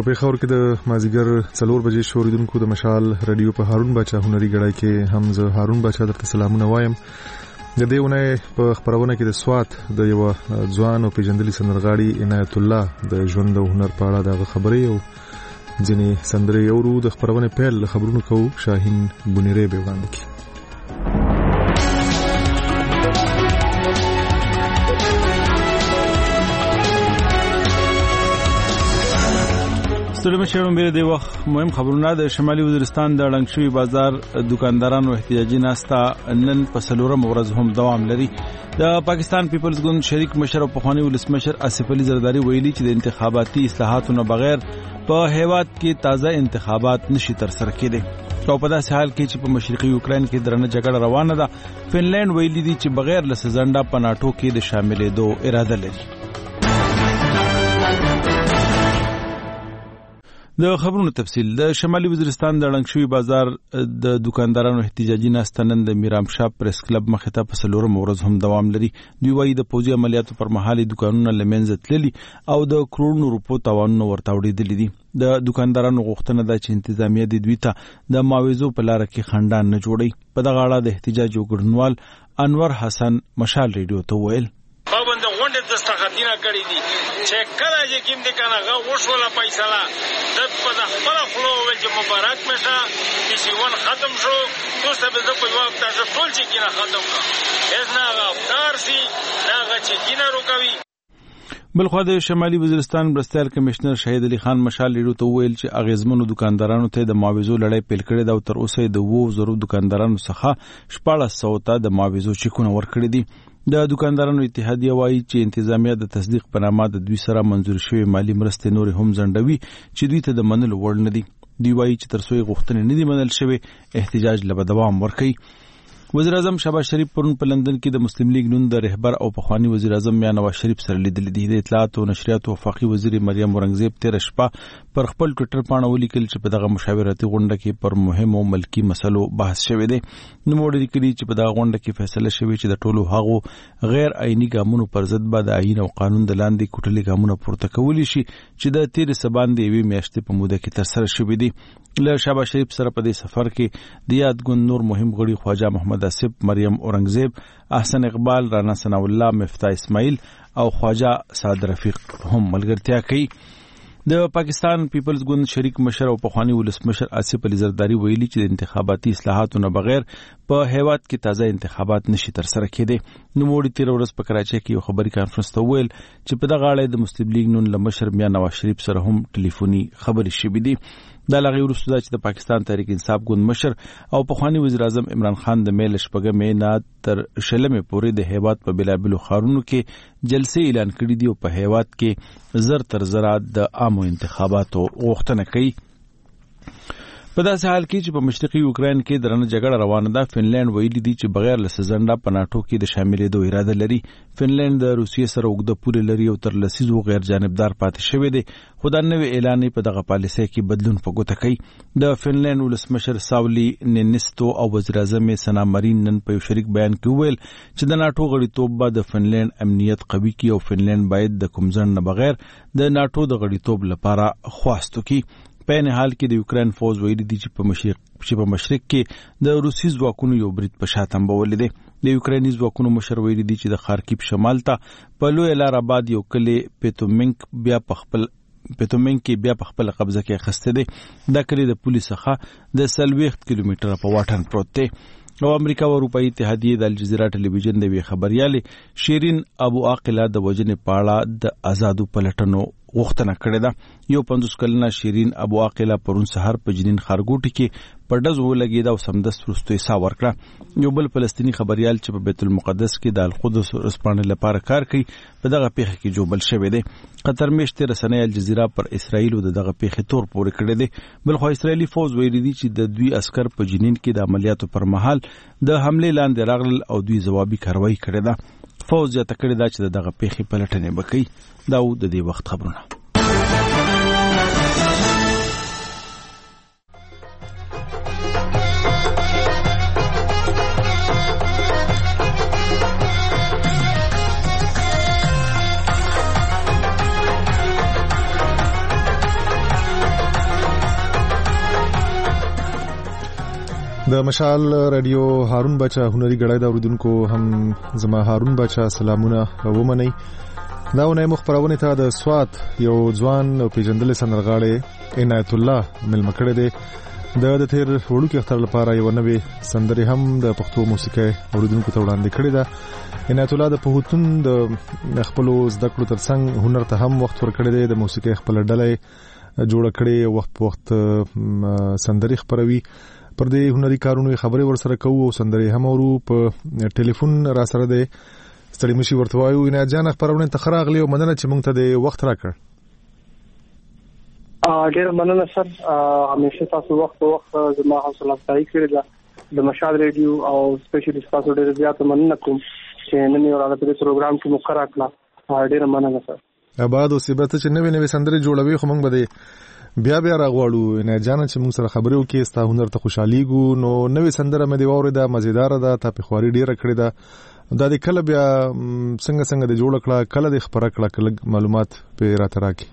پیښور کې د مازیګر 4 بجې شوریدونکو د مشال رادیو په هارون باچا هنري غړای کې هم زه هارون باچا درته سلامونه وایم. د دې ونه په خبرونه کې د سوات د یو ځوان او پیژندلي سندرغاړي عنایت الله د ژوند او هنر په اړه د خبرې او ځینې سندرې اورو. د خبرونه پیل خبرونه کوو شاهین بنيري به وړاندې کړي. سلام شهرون بیره دی وخت مهم خبرونه د شمالي وزیرستان د لنګشوي بازار دکاندارانو احتجاجي ناستا نن په سلورم ورځ هم دوام لري. د پاکستان پیپلز ګوند شریک مشر او پخوانی ولسمشر آصف علي زرداری ویلي چې د انتخاباتي اصلاحاتو نه بغیر په هیواد کې تازه انتخابات نشي تر سره کېدی. او په داسې حال کې چې په مشرقي یوکرين کې درنه جګړه روانه ده، فنلند ویلي دي چې بغیر له سزنده په ناتو کې د شاملېدو اراده لري. د خبرونو تفصیل. د شمالي وزیرستان د لنګشوي بازار د دکاندارانو احتجاجي ناسته نن د میرامشاه پریس کلب مخې ته په سلورم ورځ هم دوام لري. دوی وايي د پوځي عملیاتو پر مهال دکانونه لمنځه تللي او د کروڑونو روپو تاوانونه ورته وړېدلي دي. د دکاندارانو غوښتنه ده چې انتظامیه د دوی ته د معاوضو په لار کې خندان نه جوړي. په دغه اړه د احتجاج وګړنوال انور حسن مشال ریډیو ته ویل غونډه دستخطینه کړې دي چې کله چې کوم د کنه غو وشوله فیصله د په خپل خلو ول چې مبارک مشه چې ون ختم شو دوسته به په جواب تاسو ټول چې کینه ختم کا از نه غفار سي نه چې کینه روکوي. بلخو د شمالي وزیرستان برستیال کمشنر شهید علي خان مشال لیدو ته ویل چې اغیزمنو دکاندارانو ته د معاوضو لړۍ پیل کړې ده او تر اوسه د 2000 دکاندارانو څخه 1400 ته د معاوضو چیکونه ورکړي دي. د دکاندارانو اتحادیه وایي چې انتظامیه د تصدیق په نامه د دوی سره منظور شوی مالی مرستې نور هم ځنډوي چې دوی ته د منلو وړ نه دي. دوی وایي چې تر څو غوښتنې نه دي منل شوی احتجاج له دوام ورکوي. وزیر اعظم شهباز شریف پرون په لندن کې د مسلم لیگ نون د رهبر او پخوانی وزیر اعظم میاں نواز شریف سره لیدل دي. د اطلاعات او نشریات وفاقي وزیر مریم اورنګزیب تیر شپه پر خپل ټوئیټر باندې ولیکل چې په دغه مشاورتي غونډه کې پر مهمو ملکی مسلو بحث شوی دی. نو موږ لیکلي چې په دغه غونډه کې فیصله شوی چې د ټولو هغو غیر آئینی ګامونو پر ضد به د آئین او قانون د لاندې کوټلي ګامونه پورته کولی شي چې د تیر سبان د یوې میاشتې په موده کې تر سره شوی دی. له شهباز شریف سره په دې سفر کې د یاد ګوند نور مهم غړي خواجه محمد آصف، مریم اورنګزیب، احسن اقبال، رانا ثنا الله، مفتاح اسماعیل او خواجه سعد رفیق هم ملګرتیا کوي. د پاکستان پیپلز ګوند شریک مشر او پخوانی ولسمشر آصف علي زرداری ویلي چې د انتخاباتي اصلاحاتو نه بغیر په هیواد کې تازه انتخابات نشي تر سره کېدی. نو موږ تیر ورځ په کراچۍ کې یو خبري کانفرنس ته ویل چې په دغه اړه د مسلم لیگ نون له مشر میاں نواز شریف سره هم ټلیفوني خبرې شوې دي. دا لغې وروسته چې د پاکستان تحریک انصاف ګوند مشر او پخوانی وزیر اعظم عمران خان د میل شپږمې نه تر شلمې پورې د هیواد په بلابلو خارونو کې جلسې اعلان کړې دي او په هیواد کې زر تر زر د عامو انتخاباتو غوښتنه کوي. په داسې حال کې چې په مشرقي یوکرين کې درنه جګړه روانه ده، فنلند ویلي دي چې بغیر له سزنده په ناتو کې د شاملېدو اراده لري. فنلند د روسیې سره اوږده پوله لري او تر لسیزو غیر جانبدار پاتې شوی دی، خو دا نوې اعلان په دغه پالیسۍ کې بدلون په ګوته کوي. د فنلند ولسمشر ساولی نینیستو او وزیر اعظم سنا مرین نن په یو شریک بیان کې وویل چې د ناتو غړیتوب به د فنلند امنیت قوي کړي او فنلند باید د کوم ځنډ نه بغیر د ناتو د غړیتوب لپاره خواست وکړي. په این حال کې د یوکرين فوج ویلي دي چې په مشرق کې د روسي ځواکونو یو برید په شاتم بولې دي. د یوکريني ځواکونو مشر ویلي دي چې د خارکیب شمال ته په لوی لار آباد یو کلی پیتومنک بیا په خپل قبضه کې اخیسته دي. دا کلی د پولیس څخه د 40 کیلومتره په واټن پروت دی. او امریکا او اروپאי اتحادیه د الجزیره ټلویزیون د وی خبريالې شیرین ابو عاقله د وجنې پاړه د آزادو پلټنو غوښتنه کړې ده. یو 50 کلنه شیرین ابو عاقله پرون سحر په جنین خارګوټي کې په ډز ولګېده او سمدست وروسته یې ساه ورکړه. یو بل فلسطینی خبريال چې په بیت المقدس کې د القدس رسپانې لپاره کار کوي په دغه پیښه کې جوړل شوی دی. قطر میشته رسنۍ الجزیره پر اسرائیل او دغه پیښه تور پورې کړې ده. بل خو اسرائیلی فوج ویلي دي چې د دوی عسكر په جنین کې د عملیاتو پر مهال د حمله لاندې راغلل او دوی ځوابي کاروایی کړې ده. فوج یې تکړه ده چې دغه پیښه پلټنه وکړي. دا د دې وخت خبرونه. د مشال رادیو هارون بچا هنري غړای دا اوریدونکو هم زما هارون بچا سلامونه ومني. دا ونه مخبرونه ته د سوات یو ځوان پیژندل سندرغاړي عنایت الله ملمکړه دی د تیر وړو کې اختر لپاره یو نوې سندري هم د پښتو موسیقي اوریدونکو ته وړاندې کړې ده. عنایت الله د پهوتون د خپل زده کړو ترڅنګ هنر ته هم وخت ورکړی دی. د موسیقي خپل ډلې جوړ کړي وخت په وخت سندري خبروي. پر دې هنري کارونو خبرې ورسره کوو او سندري هم ورو په ټلیفون را سره دی. ستړي مشي ورته وایو عنایت جان خبرونه ته خراغلی او مننه چې مونږ ته د وخت راکړ. ډېر مننه سر. همیشه تاسو وخت په وخت زما حوصله افزایي کړې ده د مشال ریډیو او سپیشلی تاسو ډېر زیات مننه کوم چې نن یو راغلی په پروګرام کې مقرره کړه. ډېر مننه سر. آباد اوسې به چې نوې سندري جوړوي خو موږ به بیا راغواړو نه جان چې موږ سره خبرې وکړو ستا هنر ته خوشحاليګو. نو نوې سندره مې دی وورده مزیدار ده تا په خواري ډیره کړې ده. دا د کله بیا څنګه د جوړ کړه کله د خبره کړه کله معلومات په راته راکې.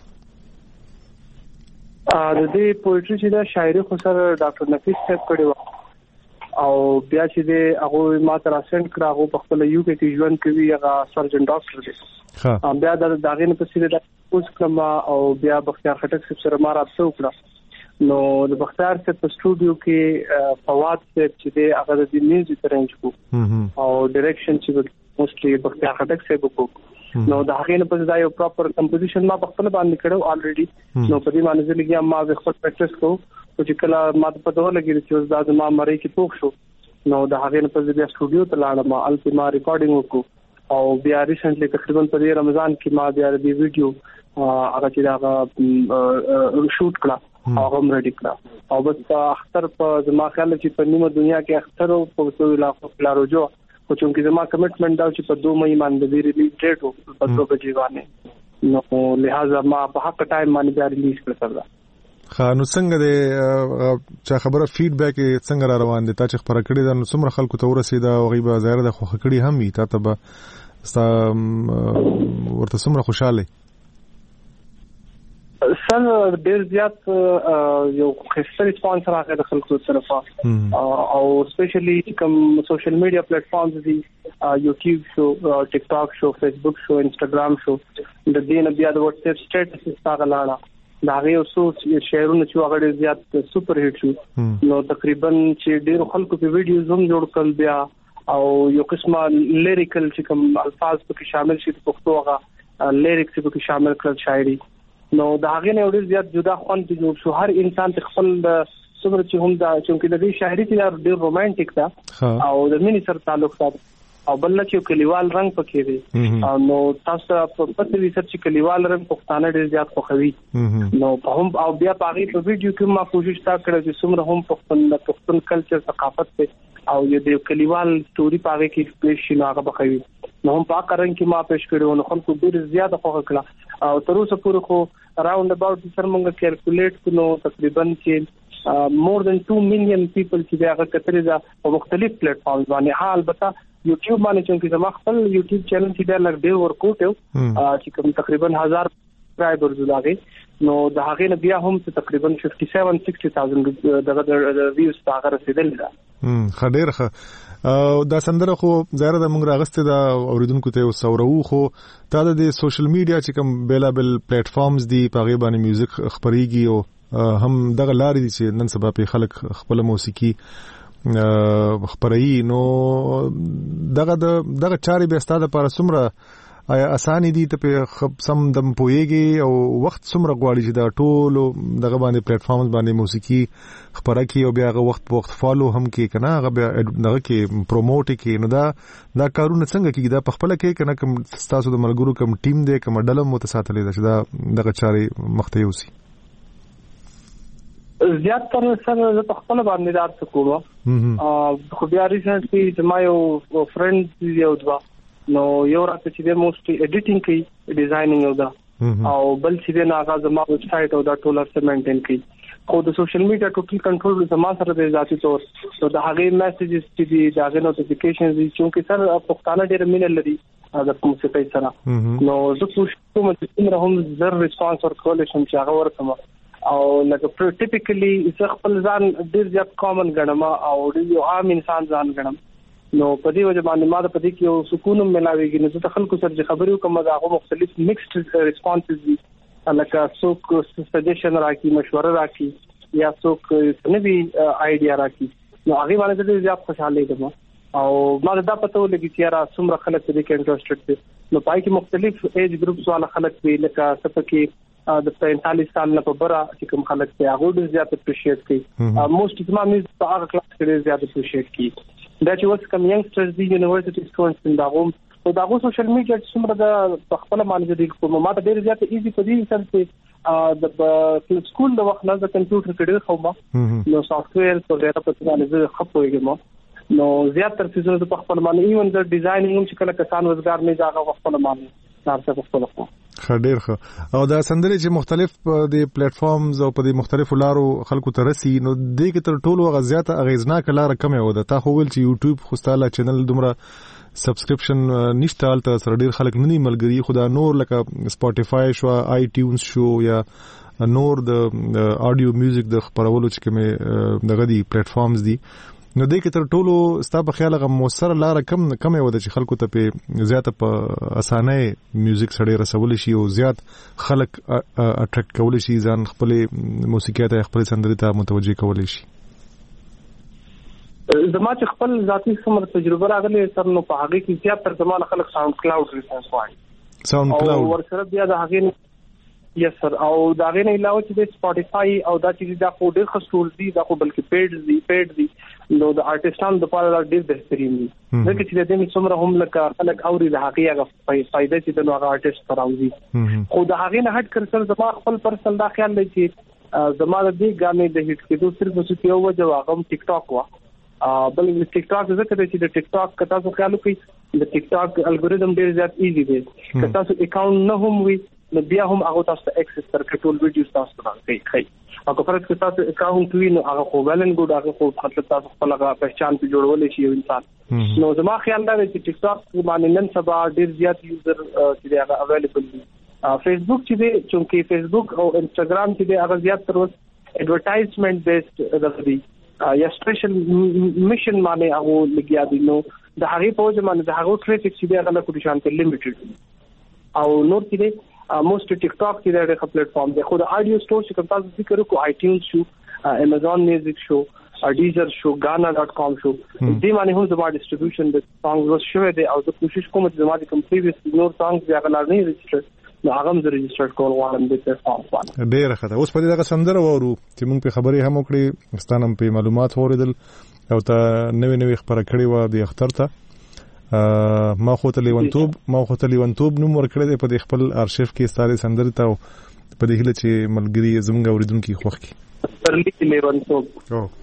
د دې پوئټري چې دا شاعري خو سره ډاکټر نفیس صاحب کړی و او بیا چې د هغه ما تر اسنټ کړه هغه په خپل یو کې ژوند کوي هغه سرجن ډاکټر دی. بیا د داغې په سیده اوس کما او بیا بختیار خټک سره ما رابطه وکړه. نو د بختیار صاحب په سټوډیو کې فواد صاحب چې دی هغه د میوزیک ارنج کو او ډایرکشن چې موستلی بختیار خټک صاحب کو. نو د هغې په ځای یو پراپر کمپوزیشن ما خپل باندې کړو الریډي. نو په دې باندې ځلګیا ما خپل پریکټیس کو چې کله ما په دوه لګی چې دا د ما مری کې پوښ شو. نو د هغې په ځای سټوډیو ته لاړم الته ما ریکارډینګ وکړو او بیا ریسنټلی تقریبا په دې رمضان کې ما بیا د ویډیو هغه چې دا شوټ کړه هغه هم ریډي کړه او بس اختر په زما خیال چې په نیمه دنیا کې اختر او په ټول علاقو کې لارو جو خو چې زما کمټمنټ دا چې په 2 مې باندې ریلیز ډیټ او په 2 بجې باندې نو لہذا ما په حق ټایم باندې بیا ریلیز کړل. خانو څنګه د چا خبره فیډبیک څنګه را روان دي تا چې خبره کړې ده نو څومره خلکو ته ورسېده او غیبه ظاهر د خوخه کړي هم وي تا ته به ستا ورته څومره خوشاله سر ډېر زیات یو خسته ریسپانس راغی د خلکو طرفه او سپیشلی کوم سوشل میډیا پلیټ فارمز دي یوټیوب شو ټیک ټاک شو فیسبوک شو انسټاګرام شو د دې نه بیا د واتس اپ سټیټس استغلاړه دا غي اوسو شعرونه چې هغه ډېر زیات سپر هټ شو. نو تقریبا چې ډېر خلکو په ویډیوز هم جوړ کړل بیا او یو قسمه لیریکل چې کوم الفاظ پکې شامل شي پښتو هغه لیریکس پکې شامل کړل شاعري. نو دا هغه نه ډېر زیات جدا خوند جوړ شو. هر انسان خپل څومره چې هم دا چې د دې شاعري چې ډېر رومانټیک ده او د مینې سره تعلق ساتي او بل چې کلیوال رنگ پکې دی نو تاسو په پته ریسرچ چې کلیوال رنگ پښتانه ډېر زیات خوښوي. نو په هم او بیا په هغه په ویډیو کې ما کوشش تا کړې چې څومره هم پښتون کلچر ثقافت ته او یو کلیوال سټوري په هغه کې پیښ شي نو هغه بخوي. نو هم په کارن کې ما پیښ کړو نو خلکو ډېر زیات خوښ کړه او تر اوسه پورې خو اراوند اباوت سر موږ کیلکولیټ کړو تقریبا چې more than 2 million people چې هغه کتري دا په مختلف پلیټ فارمز باندې حال البته یوټیوب باندې چې زما خپل یوټیوب چینل چې ډېر لږ ډېر ورکوټ یو چې کوم تقریبا 1000 سبسکرایبرز لاغي. نو د هغه نه بیا هم تقریبا 57-60,000 د ویوز هغه رسیدل ده. خډیر خ دا سندره خو ظاهر د موږ راغسته دا اوریدونکو ته وسورو خو تا د سوشل میډیا چې کوم بیلابل پلیټ فارمز دی په غیبه باندې میوزیک خبريږي او هم دغه لارې دي چې نن سبا په خلک خپل موسیقي خبري. نو دغه چاري به ستاده پر سمره اساني دي ته په سم دم پويږي او وخت سمره غواړي چې دا ټول دغه باندې پلیټ فارمز باندې موسیقي خبره کوي او بیا هغه وخت په وخت فالو هم کوي کنه هغه بیا دغه کې پروموټ کوي. نو دا کارونه څنګه کوي دا په خپل کې کنه کوم تاسو د ملګرو کوم ټیم دی کوم ډله متساتلې ده چې دا دغه چاري مخته یوسي زیات تر سره د خپل باندې دار څه کوم خو بیا ریسنټلی زما یو فرند یو دوا نو یو راته چې د موستلی ایډیټینګ کوي ډیزاینینګ یو دا او بل چې د ناغاز ما ویب سټ او دا ټولر سره مینټین کوي او د سوشل میډیا ټوټل کنټرول زما سره د ذاتي تور نو د هغه میسجز چې دی دا نوټیفیکیشنز چې سر پښتانه ډېر مینل لري د موسیقي سره. نو زه کوم چې هم زر ریسپانس ورکول شم چې هغه ورکوم او لکه ټیپیکلی زه خپل ځان ډیر زیات کامن ګڼم او یو عام انسان ځان ګڼم نو په دې وجه باندې ما د پدې کې یو سکون ملاويږي نو زه خلکو سره خبرې کوم دا هغه مختلف میکسډ ریسپانسز دي لکه څوک سجیشن راکړي مشوره راکړي یا څوک نوی آیډیا راکړي نو هغه باندې ډیر زیات خوشاله یم او ما دا پته ولګي چې را څومره خلک دې کې انټرېستډ دي نو پای کې مختلف ایج ګروپس والا خلک وی لکه سپکه د 45 سال نه په بره چې کوم خلک ته هغه ډیر زیات اپریشیټ کوي موست اف ما میز په هغه کلاس کې ډیر زیات اپریشیټ کوي دا چې اوس کوم ینګسټرز دی یونیورسيټي سټوډنټس دا غو سوشل میډیا چې څومره د خپل باندې د کوم ما ته ډیر زیات ایزي په دې سره چې د سکول د وخت نه د کمپیوټر کې ډیر خو نو سافټویر په غیره په باندې خپويږم نو زیات تر څه په خپل باندې ایون د ډیزاینینګ هم چې کله کسان وزګار نه ځاګه خپل باندې تاسو په خپل خډیر خو او دا سندري چې مختلف د پلیټ فارمز او په مختلفو لارو خلکو ته رسي نو د کې تر ټولو غزياته اغیزناک لار کومه و ده تا خو ول چې یوټیوب خو ستاله چینل دومره سبسکرپشن نشته الته سره ډیر خلک نه ملګری خدا نور لکه سپوټیفای شو آی ټیونز شو یا نور د اډیو میوزیک د خبرولو چې کومه دغه دی پلیټ فارمز دي نو دې کې تر ټولو ستا په خیال غو موثر لار کم و ده چې خلکو ته په زیاته په اسانه میوزیک سره رسول شي او زیات خلک اټریکټ کول شي ځان خپل موسیقي ته خپل سندري ته متوجي کول شي زما چې خپل ذاتی څومره تجربه راغلي سر نو په هغه کې زیات تر زمانه خلک ساوند کلاود ریسپانس وایي ساوند کلاود ورسره بیا د هغه یس سر او دا غي نه علاوه چې د سپوټیفای او دا چې دا خو ډېر خصوص دي دا خو بلکې پیډ دي نو د آرټستانو د پاره ډېر بهترین دي ځکه چې د دې څومره هم لکه خلک اوري د هغه فائدې چې د هغه آرټست تراوي خو د هغه نه هټ کړ زما خپل پرسنل دا خیال دی چې زما د دې غانې د هټ کېدو صرف څه یو وجه واغم ټیک ټاک وا بل ټیک ټاک ذکر چې د ټیک ټاک کتا څو خیال کوي د ټیک ټاک الګوریدم ډېر زیات ایزي دی کتا څو اکاونټ نه هم وي نو بیا هم هغه تاسو ته اکسس تر ټول ویډیوز تاسو ته کوي او که فرض کړئ تاسو اکاونټ وی نو هغه خو ولن ګډ هغه خو مطلب تاسو خپل هغه پہچان په جوړول شي یو انسان نو زما خیال دا دی چې ټیک ټاک باندې نن سبا ډیر زیات یوزر چې هغه اویلیبل دي فیسبوک چې دی چې فیسبوک او انستګرام چې دی هغه زیات تر ایڈورټایزمنٹ بیسډ دغه یا سپیشل میشن باندې هغه لګیا دي نو د هغه په وجه باندې د هغه ټریفیک چې دی هغه له کوم شان ته لیمیټډ او نور چې دی موست ټیک ټاک کې دا پلیټ فارم دی خو د اډیو سٹور چې کوم تاسو ذکر وکړو آی ټیونز شو امازون میوزیک شو ډیزر شو gaana.com شو دې باندې هم زما ډیسټریبیوشن د سانګز شوه دی او زه کوشش کوم چې زما د کوم پریویس نور سانګز بیا غلا نه ريجستر نو هغه زه ريجستر کول غواړم د پلیټ فارم باندې ډېر ښه اوس په دې سندره وورو چې مونږ په خبرې هم وکړې ستانم په معلومات اوریدل او ته نوې خبره کړې و د اختر ته ما خو ته لیونتوب نوم ورکړی دی په خپل ارشیف کې ستاره سندري ته په دې هله چې ملګری زمونږ اوریدونکو خوښ کی ترلی لیونتوب او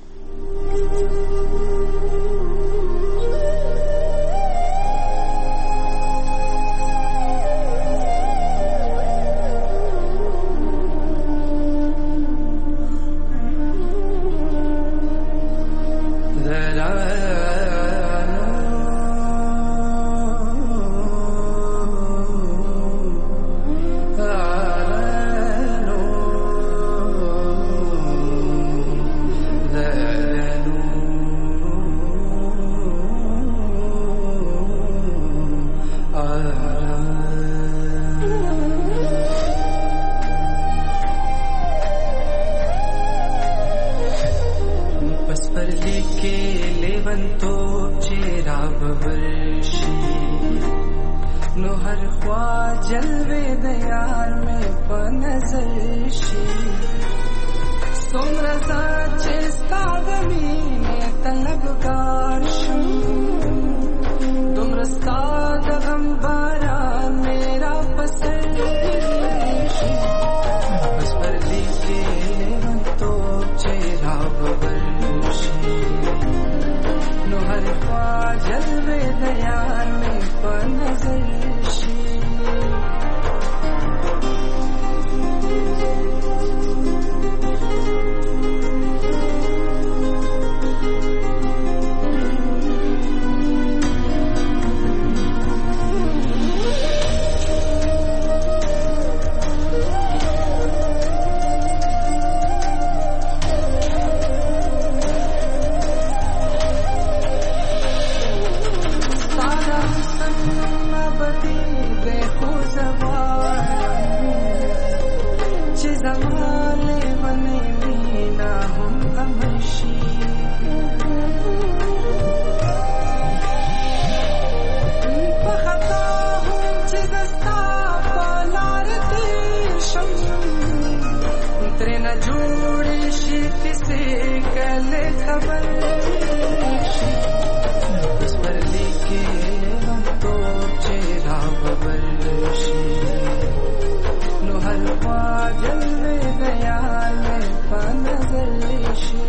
خبر شي بس پرلی کې هم تو چې را خبر شي نو هر خوا جلوه خیال په نظر شي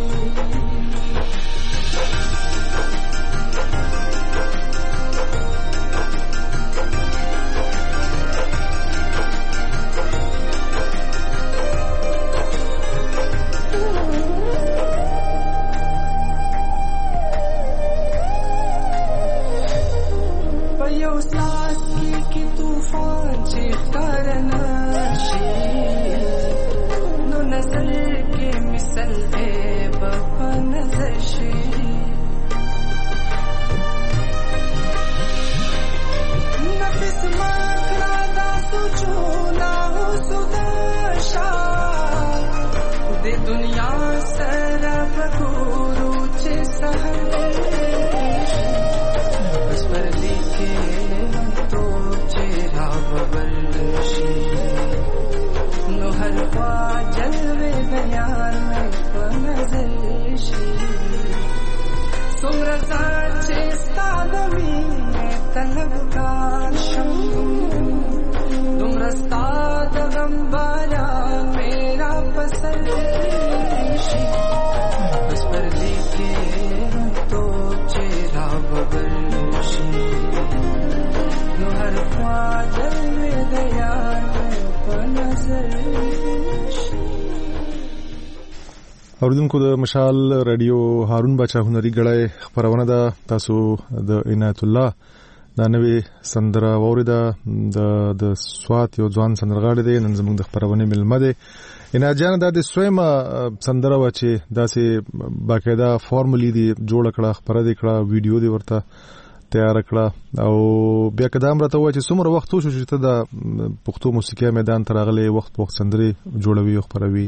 اوریدونکو د مشال رادیو هارون بچا هنري غړای خبرونه ده تاسو د عنایت الله دا نوې سندره وریده د سوات یو ځوان سندرغاړي دی نن زموږ د خبرونه ملمه ده عنایت جان د سویما سندره و چې داسې باقاعده فارملی دی جوړ کړه خبره دی کړه ویډیو دی ورته تیار کړه او بیا قدم راته و چې څومره وخت وشو چې ته د پښتو موسیقي میدان ته راغلی وخت سندري جوړوي او خبروي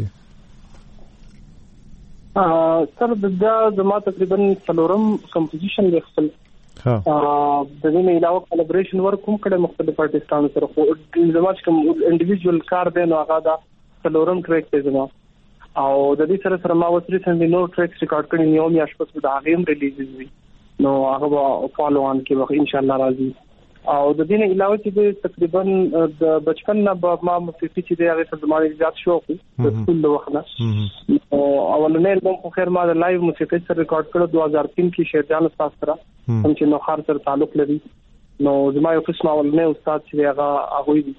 سر دا زما تقریبا څلورم کمپوزیشن دی خپل د دې نه علاوه کولابریشن ورک هم کړه مختلف آرټیستانو سره خو زما کوم انډیویډوال کار دی نو هغه دا څلورم ټریک دی زما او د دې سره ما وسري څنګه نو ټریکس ریکارډ کړی نیو میاشت پس دا هغه هم ریلیز وي نو هغه فالو آن کې وخت ان شاء الله راځي او د دې نه علاوه چې تقریبا د بچپن نه ما موسیقي چې دی هغه څه زموږ زیات شوق د سکول د وخت نه اولنې البم خو خیر ما د لایو موسیقي سره ریکارډ کړو 2003 کې شیرجان استاد سره هم چې نو خار سره تعلق لري نو زما یو قسم اولنې استاد چې هغه دي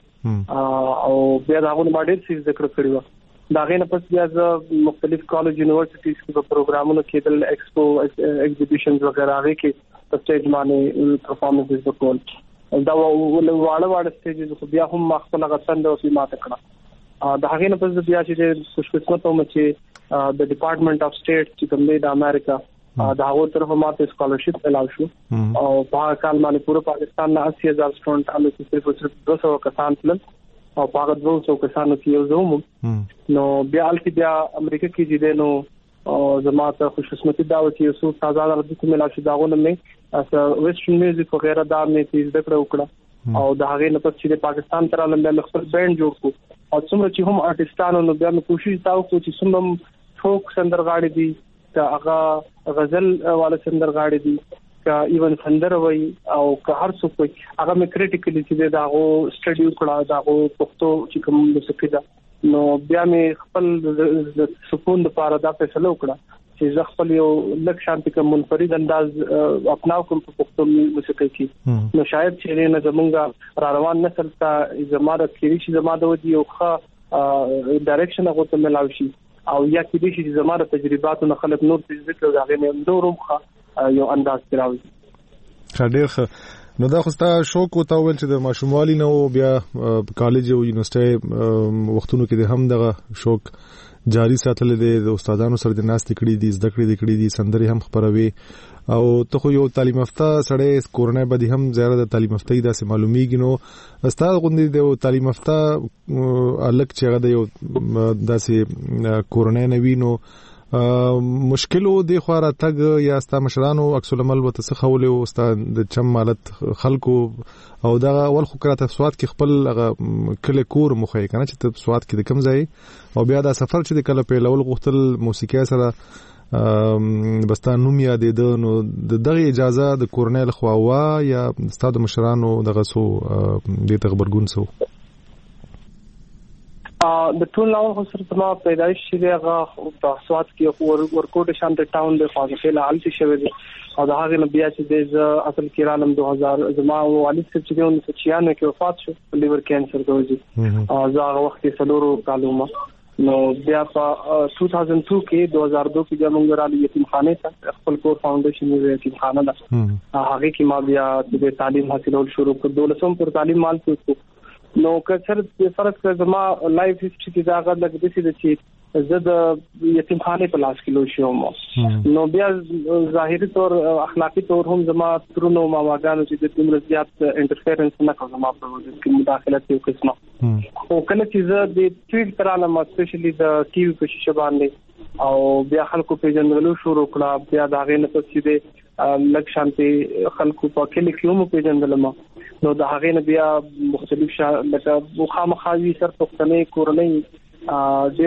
او بیا دا هغه ما ډېر څه ذکر کړو دا غینه پس بیا مختلف کالج یونیورسيټیز کې په پروګرامونو کې د ایکسپو ایگزیبیشنز وغیرہ هغه کې په سټیج باندې پرفارمنسز وکول دا واړه سټیجز خو بیا هم خپل غسند او سیمه تکړه دا هغه نه پس بیا چې خوش قسمت وم چې د ډپارټمنټ اف سټیټ چې کوم دی د امریکا دا هغه طرف ماته سکالرشپ ملاو شو او په کال باندې پوره پاکستان نه 80000 سټوډنټ هغه صرف 200 کسان تل او په هغه 200 کسانو کې یو زوم نو بیا بیا امریکا کې چې نو زما ته خوش قسمتي دا و چې یو تازه راځي کوم ملاو شو داونه مې ویسټرن میوزیک وغیرہ دا مې تیز دکړه وکړه او دا هغه نه پس چې پاکستان تر لمبه خپل بینډ جوړ کو او څومره چې هم آرټیستانو نو بیا مې کوشش تاو کو چې څومره فوک سندرغاړي دي دا هغه غزل والا سندرغاړي دي کا ایون سندر وای او که هر څوک وای هغه مې کریټیکلی چې دا غو سټډي وکړه دا غو پښتو چې کوم موسیقي ده نو بیا مې خپل سکون لپاره دا فیصله وکړه چې زه خپل یو لک شانتي کوم منفرد انداز اپناو کوم په پښتو موسیقي کې نو شاید چې نه زمونږ را روان نسل ته زماره کېږي چې زماده ودی او ښه ډایرکشن هغه ته ملاوي شي او یا کې دي چې زماره تجرباتو نه خلک نور څه ذکر دا غي نه نورم یو انداز کراوي ډېر نو دا خوستا شوق وتا ول چې د ماشوموالي نو بیا کالج او یونیورسيټي وختونو کې هم دغه شوق جاری ساتل دي د استادانو سره د ناس تکړې دي زده کړې دي سندري هم خبروي او ته خو یو تعلیم یافته سړی کورونه بدی هم زیاده د تعلیم یافته داسې معلومیږي نو استاد غوندي د تعلیم یافته الګ چې هغه د یو داسې کورونه نوي نو مشکل دی خو راتګ یا ستا مشرانو عکس العمل وته څه خولې او ستا د چم مالت خلکو او دا اول خو کراته سواد کې خپل کله کور مخې کنه چې ته سواد کې د کم ځای او بیا دا سفر چې د کله په لول غوښتل موسیقي سره بستا نوم یادېده نو دغه اجازه د کورنیل خواوا یا ستاسو مشرانو دغه سو د تخبرګون سو د ټول نو سره ما پیدایش شوی هغه په سواد کې ورکوټ شانت ټاون د فاضل حالت شوی دی او دا هغه بیا چې د اصل کې رالم 2000 زما والد چې د 1996 کې وفات شو لیور کینسر دوزي او زه هغه وخت کې سلورو کالو نو بیا په 2002 کې 2002 کې د منګرالي یتیم خانه ته خپل کور فاونډیشن یې یتیم خانه ده هغه کې ما بیا د تعلیم حاصلول شروع کړ 12 پر تعلیم مال کې نو کثر د فرق زما لایف هیستوري کې دا غږ لګ دي چې زه د یتیم خانه په لاس کې لوي شوم نو بیا ظاهري تور اخلاقی تور هم زما ترونو ماواګانو چې د دومره زیات انټرفیرنس نه کوم ما په وجود کې مداخله کوي قسمه او کله چې زه د ټویټ تراله ما سپیشلی د ټي وي په شیشه باندې او بیا خلکو پیژندلو شروع کړه بیا دا غي نه پڅې د لک شانتي خلکو په کلی کې هم پیژندل ما نو دا غي نه بیا مختلف لکه مخامخاوي سر پښتنې کورنۍ ډیر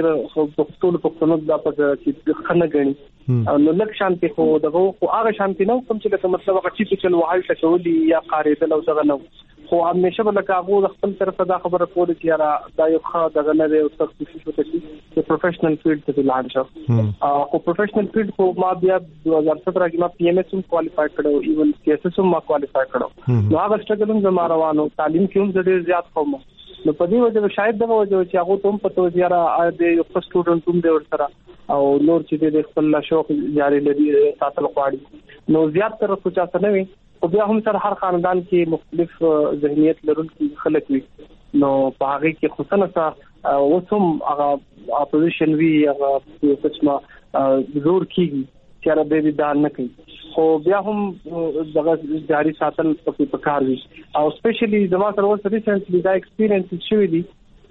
پښتنو د په خنه غني نو لک شانتي خو دغه خو هغه شانتي نو کوم چې مطلب هغه چې چل وحال تکولي یا قاریدل او دغه نو خو همیشه بلکه هغه خپل طرف دا خبره کوله چې را دا یو ښه دغه نه دی او څه کوشش وکړي چې پروفیشنل فیلډ ته لاړ شم خو پروفیشنل فیلډ کو ما بیا 2017 کې ما پی ام ایس هم کوالیفای کړو ایون سی اس ایس هم ما کوالیفای کړو نو هغه سټرګل هم زما روانو تعلیم کې هم ډېر زیات کوم نو په دې وجه شاید دغه وجه چې هغه ته هم پته زیاره د یو سټوډنټ هم دی ورسره او نور چې د خپل شوق جاری لري ساتل غواړي نو زیات تر څه چا نه وي او بیا هم سره هر خاندان کې مختلف ذهنیت لرونکي خلک وي نو په هغه کې خصوصا اوسم هغه اپوزیشن وی هغه څه زور کیږي چې را به دا نه کوي خو بیا هم دغه جاری ساتل په کار وي او سپیشلی زما سره اوس ریسنټلی دا ایکسپیرینس شوی دی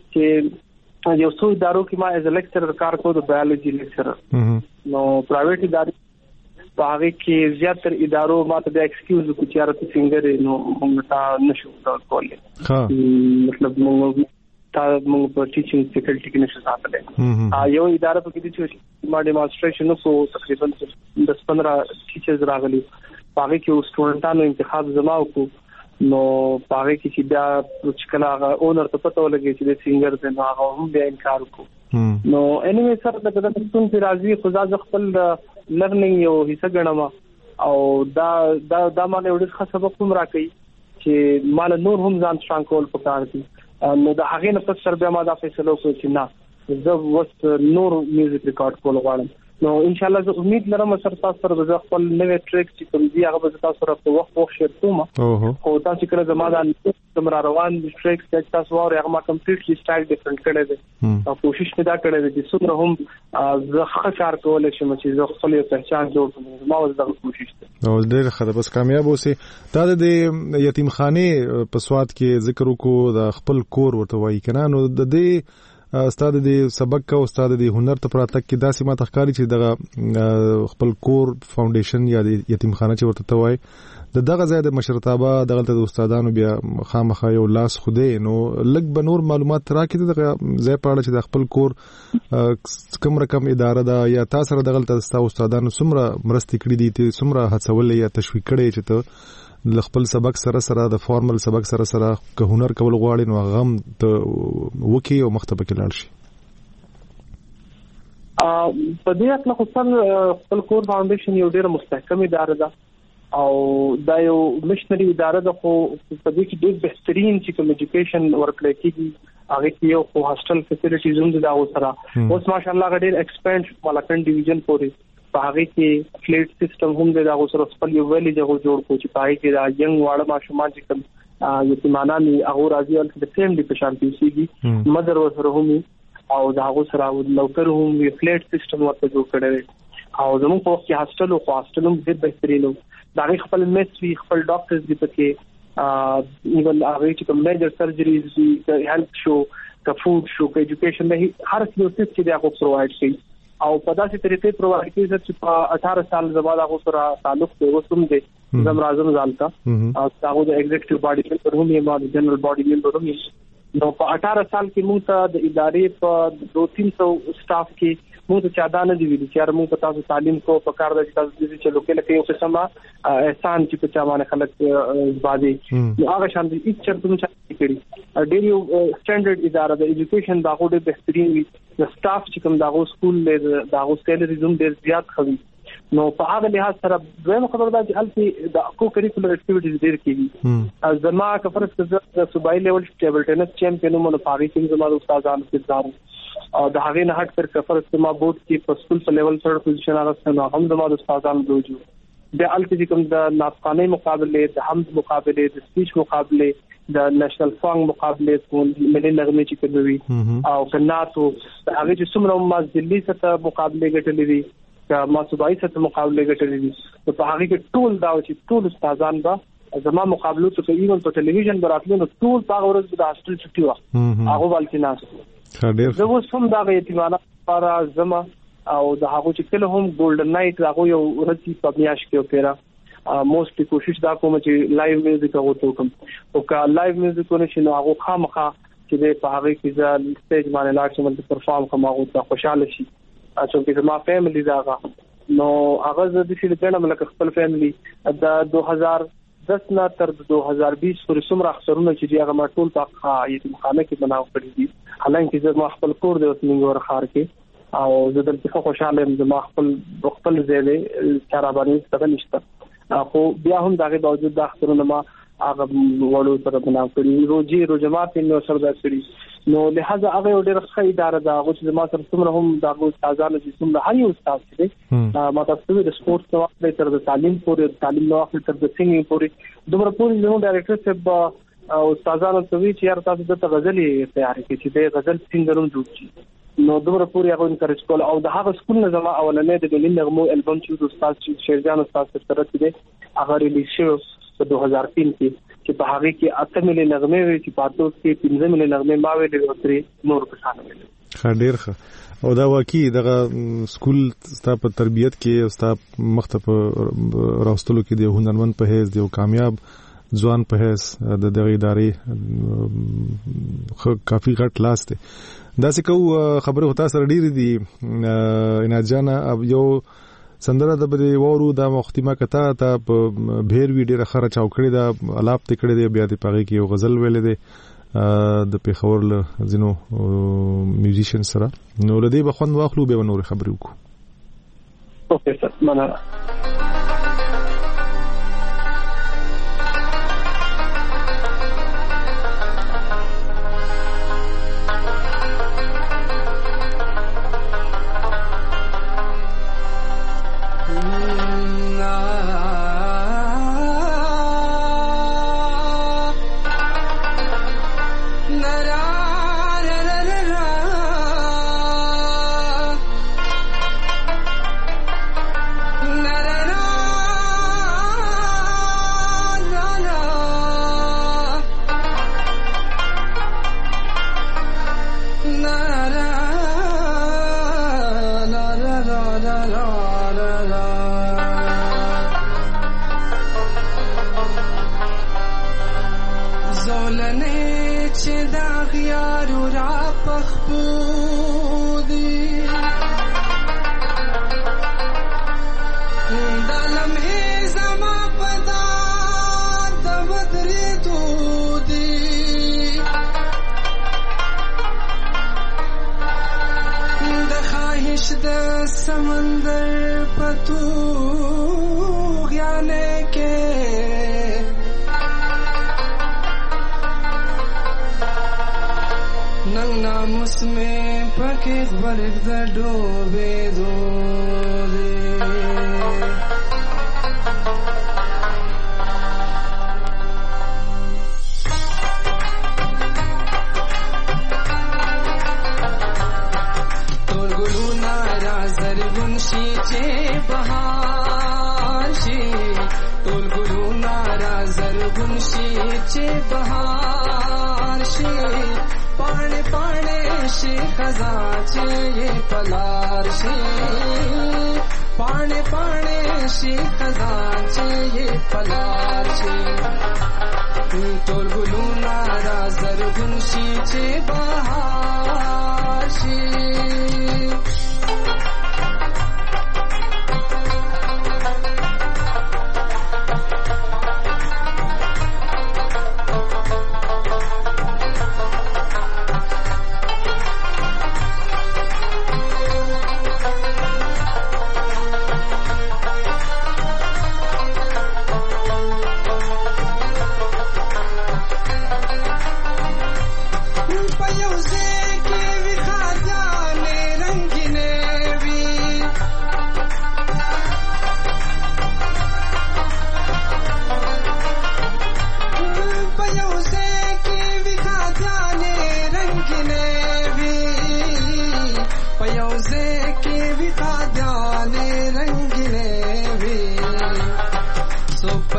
چې یو څو ادارو کې ما ایز ا لیکچرر کار کوم د بایولوژي لیکچرر نو پرایویټ ادارې په هغه کې زیاتره ادارو ماته د ایکسکیوز کو چې راته څنګه نو موږ ته نشو کولای مطلب موږ په ټیچینګ فیکلټی کې نشو ساتل یو اداره په کې چې ما ډیمونستریشن کو تقریبا 10-15 ټیچرز راغلي هغه کې سټوډنټانو انتخاب زما کو نو هغه کې چې دا چې کله اونر ته پته ولګي چې د سینګر د هغه هم بیا انکار کو نو انیوی سره د پښتون په راځي خدا ځ خپل لرنینګ یو حصہ ګڼم او دا مال یو ډېر ښه سبق هم راکړي چې مال نور هم ځان ستران کول پکار دي نو د هغه نه پس سره بیا ما دا فیصله وکړه چې نه زه وست نور میوزیک ریکارډ کول غواړم نو ان شاء الله زه امید لرم سره تاسو سره د خپل نوې ټریک چې کوم دی هغه به تاسو سره په وخت شیر کوم او تاسو کله زما د تمرا روان د ټریک چې تاسو واره هغه ما کمپلیټلی سټایل ډیفرنٹ کړی دی او کوشش مې دا کړی دی چې څومره هم زه ښه کار کولای شم چې زه خپل پہچان جوړ کړم ما اوس دا کوشش کوم او ډېر ښه بس کامیاب اوسئ دا د یتیم خانه په سواد کې ذکر وکړو د خپل کور ورته وایي کنه نو د دې استاد د سبق او استاد د هنر ته پراتک کې داسې ما تخکاری چې دغه خپل کور فاونډیشن یا د یتیم خانه چې ورته توای دغه ځای د مشرتابه دغه د استادانو بیا خامخا یو لاس خوده نو لګ بنور معلومات راکې دغه ځای په اړه چې د خپل کور کوم رقم اداره ده یا تاسو سره دغه تاسو استادانو څومره مرستې کړې دي ته څومره هڅول یا تشویق کړي چې ته خپل سبق سره د فارمل سبق سره که هنر کول غواړي نو غم ته وکی او مختبه کې لاړ شي په دې اړه خپل کور فاونډیشن یو ډېر مستحکم اداره ده او دا یو مشنري اداره ده خو په دې کې ډېر بهترین چې کوم ایجوکیشن ورکړل کیږي هغه کې یو خو هاستل فیسیلیټیز هم دا اوسره اوس ماشاءالله غډیر ایکسپاند ملکن ډیویژن پورې هغه کې فلیټ سیستم هم دا اوسره خپل یو ویلي جوړ کو چې پای کې دا ینګ واړه ماشومان چې کوم یتیمانه می هغه راځي او د فیملی په شان پیسيږي مدر ورسره هم او دا هغه سره لوکر هم فلیټ سیستم ورته جوړ کړی او زموږ په کې هاستل او هاستل هم ډېر بهترینو دا خپل میس وی خپل ډاکټرز دي پکې ایون هغه چې کوم میجر سرجریز دي هیلث شو کا فود شو کا ایجوکیشن نه هر څه چې دا کو پرووایډ کوي او په داسې طریقې پرووایډ کیږي چې په 18 سال زما هغه سره تعلق دی وسوم دی زم راځم ځالتا او هغه د ایگزیکټیو باډي ممبر هم یم او د جنرال باډي ممبر هم یم نو په 18 سال کې موږ ته د ادارې په 200-300 سټاف کې موږ ته چا دا نه دی ویلي چې موږ په تاسو تعلیم کو په کار د تاسو دې چې لوکل کې یو قسمه احسان چې په چا باندې خلک باندې نو هغه شان دي هیڅ چرته نه کړی ډېر یو سټانډرډ اداره د ایجوکیشن دا غوډه بهترین وي د سټاف چې کوم داغو سکول له داغو سیلری زوم ډېر زیات خوي نو په هغه لحاظ سره دویمه خبره دا چې الته د کو کریکولر اکټیویټیز ډېر کیږي زما کفرس د صوبایي لیول ټیبل ټینس چیمپیون مونږ پاره کې زما د استادانو کې او د هغه نه هټ پر کفرس ما بورډ کې په سکول په لیول سره پوزیشن راغستنه هم زما د استادانو دوجو د الته کوم د ناطقانه مقابله د حمد مقابله د سپیچ مقابله د نېشنل سانګ مقابله کول ملي نغمه چې کوي او کناتو هغه چې څومره ما ځلي سره مقابله ګټلې دي که ما صوبایي سره مقابله ګټلې دي په هغه کې ټول دا چې ټول استادان به زما مقابله ته ایون په ټلویزیون براتلو نو ټول هغه ورځ د هاستل چټي و هغه ولکې ناس زه اوس هم دا یتیمانه لپاره زما او د هغه چې کله هم ګولډن نایټ هغه یو ورځي په میاش کې پیرا موستلی کوشش دا کوم چې لایو میوزیک هغه کوم او کا لایو میوزیک ونه شي نو هغه خامخا چې په هغه کې ځل سټیج باندې لاړ شم د پرفارم کوم هغه ته خوشاله شي چې ما فیملی داغه نو هغه د دې لپاره ملک خپل فیملی د 2010 نه تر 2020 پورې څومره اخسرونه چې هغه ما ټول په یتیمخانه کې بناو کړی دي حالانکه زه ما خپل کور دی وسنګور خار کې او زه دلته خوشاله یم زه ما خپل ځای چارابانی څه نشته خو بیا هم دغه باوجود د اخسرونه ما هغه وړو سره بناو کړی روجمات نو سره دا کړی نو لہذا هغه ډېر ښه اداره ده هغه چې ما سره څومره هم د استادانو چې څومره هر یو استاد چې ما تاسو د سپورتس نو وخت تر د تعلیم پورې تعلیم نو وخت تر د سنگینګ پورې دومره پورې نو ډایرکټر صاحب او استادانو ته وی چې یار تاسو د غزلې تیار کړئ چې د غزل سنگرونو جوړ شي نو دومره پورې هغه انکریج کول او د هغه سکول نه زما اولنې د ملي نغمو البم چې استاد شیرجان استاد سره ترې هغه ریلیز شو په 2003 کې چې په هغه کې 8 ملي نغمه وي چې پاتوس کې 15 ملي نغمه ما ویلې او ترې نور کسانو ویلې خډیر ښه او دا واقعي دغه سکول ستا په تربيت کې او ستا مختلف راوستلو کې د هنرمند په هیڅ دی او کامیاب ځوان په هیڅ د دغه ادارې کافي غټ لاس دی دا څه کو خبره هوتا سره ډیر دي عنایت جان یو سندره د بری وورو د مختمه کتا ته په بهر وی ډیره خره چاو کړی دا الاپ تکړه دی بیا د پاغي کې یو غزل ویل دی د پیښور له زینو میوزیشن سره نو لدی بخوند واخلو به نور خبرې وکړو اوکې سر مننه समंदर पतू ज्ञाने के नंग नामुस में पके बरग डोबे दो बहार शे पाणे पाणे शे खजाचे ये पलार शे पाणे पाणे शे खजाचे ये पलार शे तोल गुलू नारा जरगुन शीचे बहार शे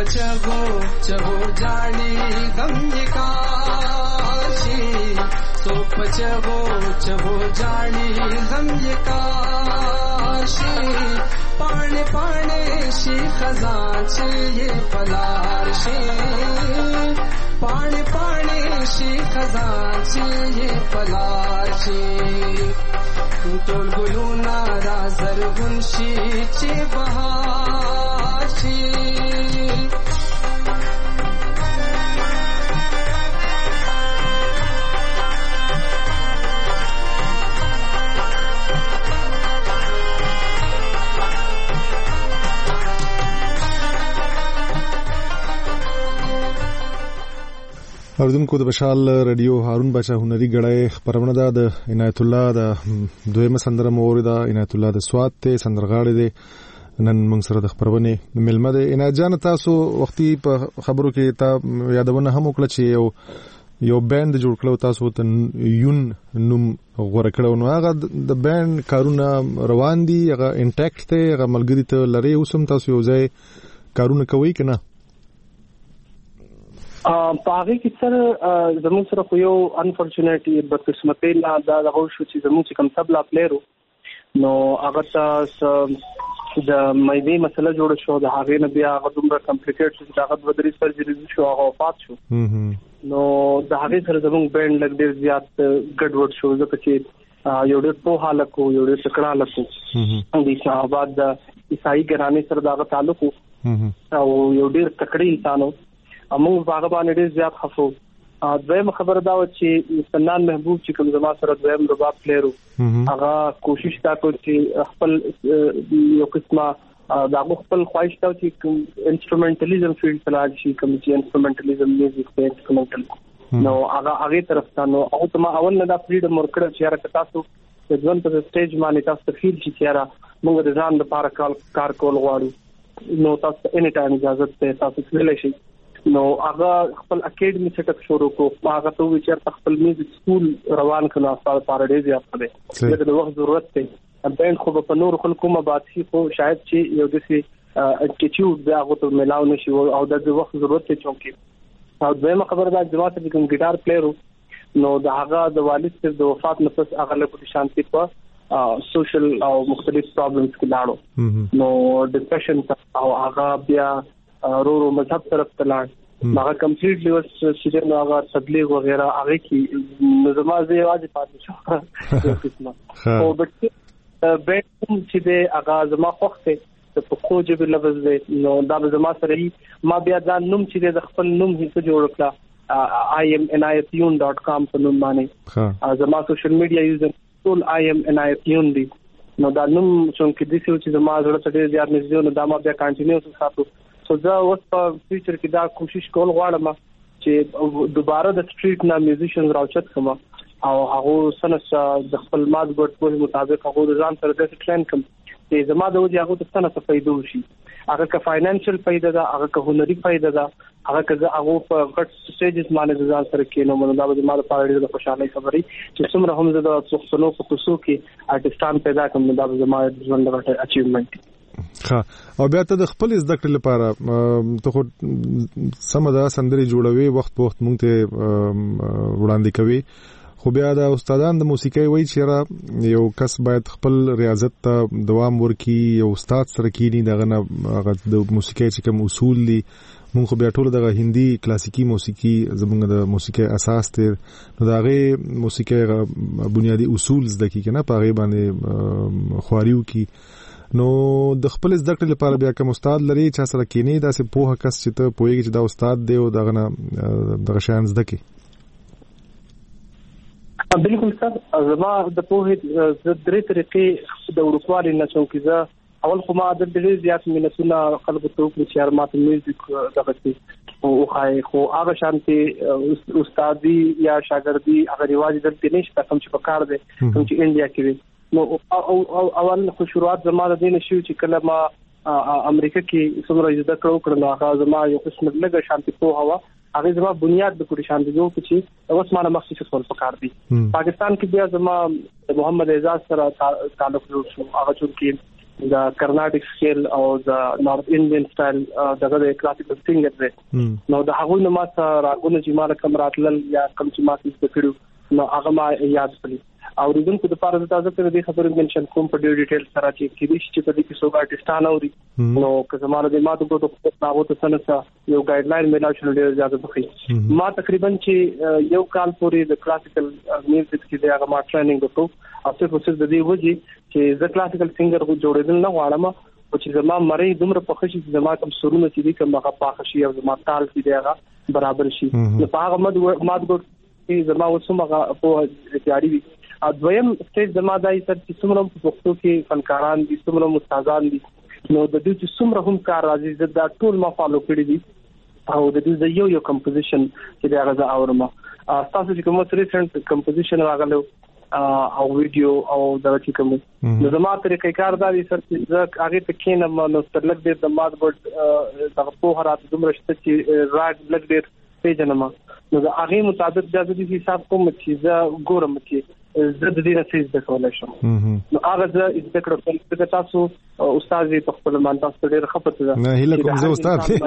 चबो चबो जानी गम ये काशी सोप चबो चबो जानी गम ये काशी पाने पाने शी खजांचे ये पलाशी पाने पाने शी खजांचे ये पलाशी टोल गुलूना राजर गुनशी चे बहाशी اوردونکو د بشال رادیو هارون بچا هنري غړای خبرونه ده د عنایت الله د دویمه سندره مورده عنایت الله د سواد ته سندرغاړي دي نن موږ سره د خبرونه ملمه ده عنایت جان تاسو وختي په خبرو کې تا یادونه هم وکړه چې یو بند جوړ کړو تاسو ته یون نوم غوړه کړو نو هغه د بند کارونه روان دي هغه انټیکټ ته هغه ملګری ته لري اوسم تاسو یو ځای کارونه کوي کنه پاغي کې سره زموږ سره خو یو انفورچونټلی بدقسمتي نه دا هغه شو چې زموږ کوم تبلا پلیرو نو هغه تاسو د مېوې مسله جوړ شو د هغه نه بیا هغه دومره کمپلیکیټ شو چې هغه د ودرې سرجری شو هغه وفات شو نو د هغه سره زموږ بینډ لګ ډیر زیات ګډوډ شو ځکه چې یو ډېر په حالت کو یو ډېر تکړه حالت کو د شهباد د عیسائی ګرانې سره دا تعلق او یو ډېر تکړه انسانو موږ هغه باندې ډېر زیات خفو دویم خبر دا و چې سنان محبوب چې کوم زما سره دویم رباب پلیرو هغه کوشش تا کو چې خپل یو قسمه دا خپل خواهش تا چې انسټرومنټالیزم فیلډ تلاش شي کوم چې انسټرومنټالیزم میوزیک ته انسټرومنټل نو هغه طرف ته نو او ته ما اول نه دا فریډم ورکړ چې راته تاسو د ځوان په سټیج باندې تاسو فیل چې چیرې موږ د ځان لپاره کار کول غواړو نو تاسو اني ټایم اجازه ته تاسو ویلای شئ نو هغه خپل اکیډمي سیټ اپ شروع کو هغه ته وی چې خپل میوزیک سکول روان کړو استاد پارډي زیات کړي د وخت ضرورت ته بین خو په نور خلکو مبادئ خو شاید چې یو دسي اټیټیوډ دا هغه ته ملاو نشي او د وخت ضرورت ته چونکی او دغه خبره دا جواب ته کوم ګټار پلیرو نو دا هغه د والد سره د وفات نه پس هغه له شانتي په سوشل او مختلف پرابلمز کې لاړو نو ډیپریشن او هغه بیا رو مذهب طرف تلاړ هغه کمپلیټلی وس چې نو هغه تبلیغ وغیرہ هغه کې نظامازه واجب پاتې شو یو قسمه او بټ بیٹم چې د هغه زما خوخته په خوجه به لفظ دی نو دا زما سره ما بیا دا نوم چې د خپل نوم هیڅ جوړ کړه imnayatune.com په نوم باندې زما سوشل میډیا یوزر ټول imnayatune دی نو دا نوم څنګه د څه چې زما زړه ته ډیر زیات نږدې نو دا ما بیا کنټینیو ساتو سو دا اوس په فیوچر کې دا کوشش کول غواړم چې دوباره د سټریټ نا میوزیشنز راوچت کما او هغه سنس د خپل ماز ګټ په مطابق هغه ځان سره د ټرین کم چې زما د وجه هغه ته سنس فائدو شي هغه کا فاینانشل فائدہ ده هغه کا هنري فائدہ ده هغه کا هغه په غټ سټیجز باندې ځان سره کینو منو دا د ما لپاره ډېر خوشاله خبري چې څومره هم زه د پښتنو په کوڅو کې آرټستان پیدا کوم دا د ما ژوند لپاره اچیومنت ها او بیا ته د خپل زده کړې لپاره ته خو سمدا سندري جوړوي وخت په وخت مونږ ته وړاندې کوي خو بیا د استادان د موسیقي وایي چې یو کس باید خپل ریاضت ته دوام ورکړي یو استاد سره کینی دغه د موسیقي چې کوم اصول دي مونږ خو بیا ټول دغه هندي کلاسیکی موسیقي زمونږ د موسیقي اساس ته نو دغه موسیقي بنیادی اصول زده کی کنه په غي باندې خواریو کی نو د خپل زده کړې لپاره بیا کوم استاد لري چې سره کینی داسې پوهه کس چې ته پوهیږي چې دا استاد دی او دغه شان زده کی بالکل صاحب زما د پوهې د درې طریقې د ورکوالي نه څوکې زه اول خو ما د ډېر زیات مینتونه خلکو ته وکړي چې ارمات میوزیک دغه او خو هغه شانتي استادي یا شاګردي هغه رواج دلته نشته کوم چې په کار دی کوم چې انډیا کې نو اول خو شروعات زما د دین شو چې کله ما امریکا کې څومره زده کړو هغه زما یو قسم لږه شانتي په هوا هغه زما بنیاد د کوټي شانتي جو چې اوس ما مخصوص څه په کار دی پاکستان کې بیا زما محمد اعزاز سره تعلق جوړ شو هغه چې د کرناټیک سکیل او د نارث انډین سټایل دغه کلاسیکل سینګر دی نو د هغه نو ما سره راغونه چې ما کوم راتلل یا کوم چې ما څه کړو نو هغه ما یاد کړی او ریدونکو د پاره تاسو ته د خبرو منشن کوم په ډیر ډیټیل سره چې کیږي چې په دې کې څو آرټستانه اوري نو که زموږ د ماده کو ته تاسو ته سنسا یو ګایډلاین ملاو شنو ډیر زیاته بخي ما تقریبا چې یو کال پورې د کلاسیکل میوزیک کې د هغه ما ټریننګ وکړو او څه پروسس د دې وږي چې زه کلاسیکل سینګر کو جوړېدل نه غواړم او چې زما مری دومره په خشي چې زما کوم سرونه چې دي کوم هغه پاخشي او زما تال چې دی هغه برابر شي نو په هغه ماده کې زما وسمه په تیاری وي ا دویم سټیج زما دای تر چې څومره په پښتو کې فنکاران دي څومره استادان دي نو د دې چې څومره هم کار راځي دا ټول ما فالو کړی دي او د دې یو کمپوزیشن چې دا غزا اورم تاسو چې کوم ریسنت کمپوزیشن راغلو او ویډیو او دا چې کوم نو زما طریقې کار دا دي چې زه هغه ته کینم نو سترلګ دې د ماد ګډ دغه په هرات دومره شته چې راګ لګ دې پیژنم نو دا هغه مطابق د دې حساب کوم چې زه ګورم چې زه د دې نسیز د کولای شم نو هغه زه د کړو چې تاسو استاد په خپل مان تاسو ډېر خپته ده نه هله کوم زه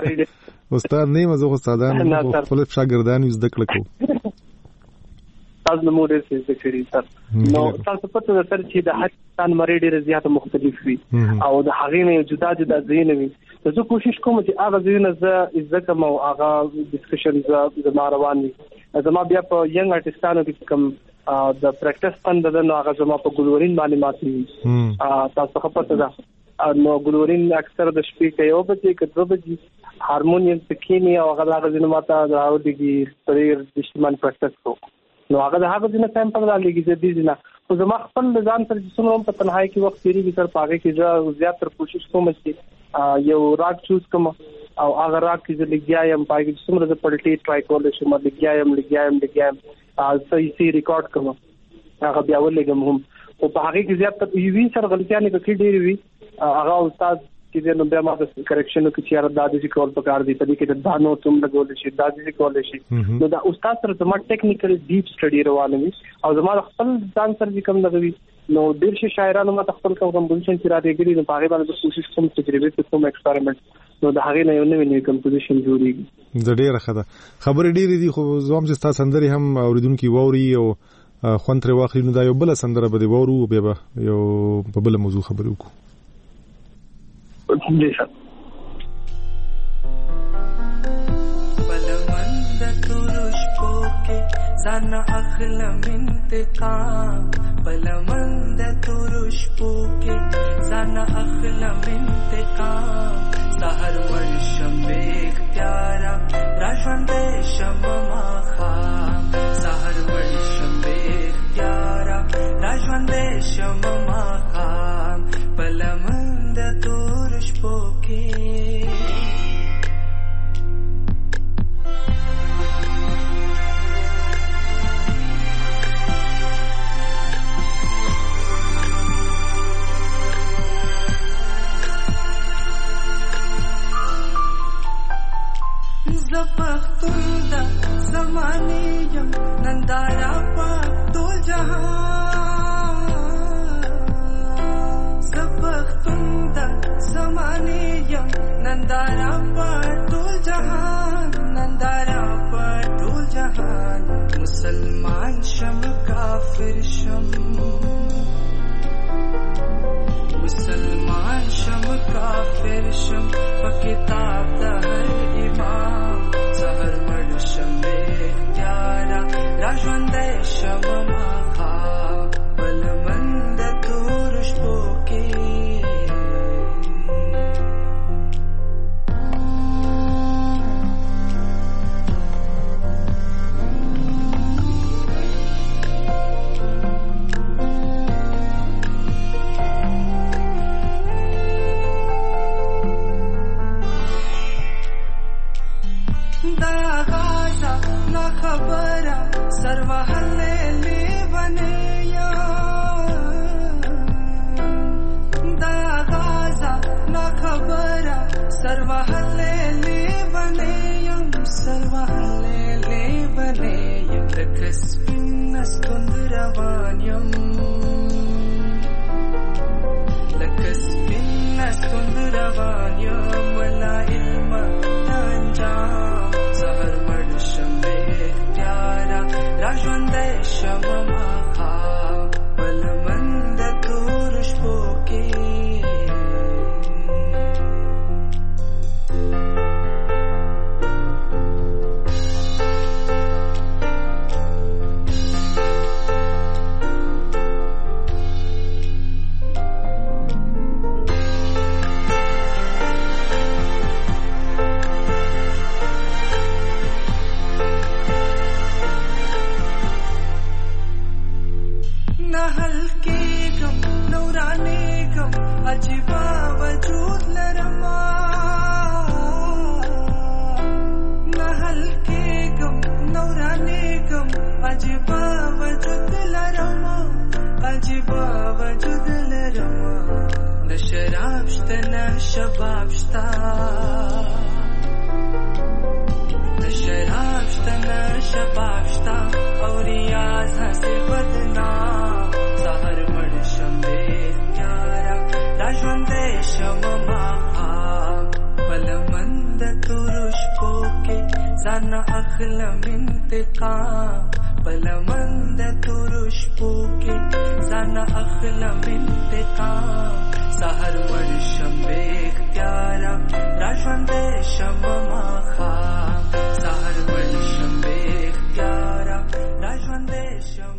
استاد نه مزه استادان خپل شاګردان زده کړو تاسو نو مودې څه کړی سر نو تاسو په څه سره چې د حسن مری ډېر زیات مختلف وي او د هغه نه جدا جدا ځین وي زه کوشش کوم چې هغه ځین زه عزت مو هغه ډسکشن زما روان وي زما بیا په ینګ آرټستانو کې کوم د پریکټس فند د نو هغه زما په ګلورین باندې ماتي تاسو خپته ده نو ګلورین اکثر د شپې کې یو بجې کې 2 بجې هارمونیم تکینی او هغه ځین ماته راو دیږي ستړي دشمن پریکټس کو نو هغه د هغه ځین سیمپل را لګي د دې نه خو زما خپل ځان تر څومره په تنهایی کې وخت تیری تر پاګه کې زه زیات تر کوشش کوم چې یو راګ چوز کوم او هغه راګ کې لګیایم پاګه څومره د پلټي ټرای کول شم لګیایم صحیح ریکارډ کوم هغه بیا ولګم هم او په هغه کې زیات تر یوې سره غلطیاں کې ډېری وي هغه استاد چې نو بیا ما د کریکشن کې چې دا د کول پکار دي په دې کې د دانو تم لګول شي دا د کول شي نو دا استاد سره زما ټیکنیکل ډیپ سټډي روانه وي او زما خپل ځان سره کوم لګوي نو ډېر شي شاعرانو ما خپل کوم کمپوزیشن چې را دیګري نو هغه باندې کوشش کوم تجربه کوم ایکسپریمنت نو دا هغه نه یو نوې کمپوزیشن جوړیږي د ډېر خبرې ډېرې دي خو زوم چې تاسو سندري هم اوریدونکو ووري او خوندره واخلي نو دا یو بل سندره به دی وورو به یو په بل موضوع خبرې وکړو بلمند ترش پوکے زن اخلم انتقام بلمند ترش پوکے زن اخلم انتقام سحر ورشم بیک پیارا راشوند شم ماخام سحر ورشم بیک پیارا راشوند شم ماخام بلمند ترش پوکے زپختون دا زمانیم نندارا پا دول جہان زپختون دا زمانیم نندارا پا دول جہان نندارا پا دول جہان مسلمان شم کافر شم مسلمان شم کافر شم پا کتاب دا ہر امام سهر ورشم بیختیارا راجوند شم ماخا بلمند تورش پوکے لکسپین روان یم لا علم انجام سحر مړ شم بې اختیاره را ژوندی شم ماښام بل من د تورو شپو کې عجیبا وجود لرما نحل کېږم نورانېږم عجیبا وجود لرما عجیبا وجود لرما نه شراب شته نه شباب شته نه شراب شته نه شباب شته او ریاض هسې بدنام سحر مړ شم بې ژوندی شم ماښام بل من د تورو شپو کې ځان اخلم انتقام بل من د تورو شپو کې ځان اخلم انتقام سحر مړ شم بې اختیاره را ژوندی شم ماښام سحر مړ شم بې اختیاره را ژوندی شم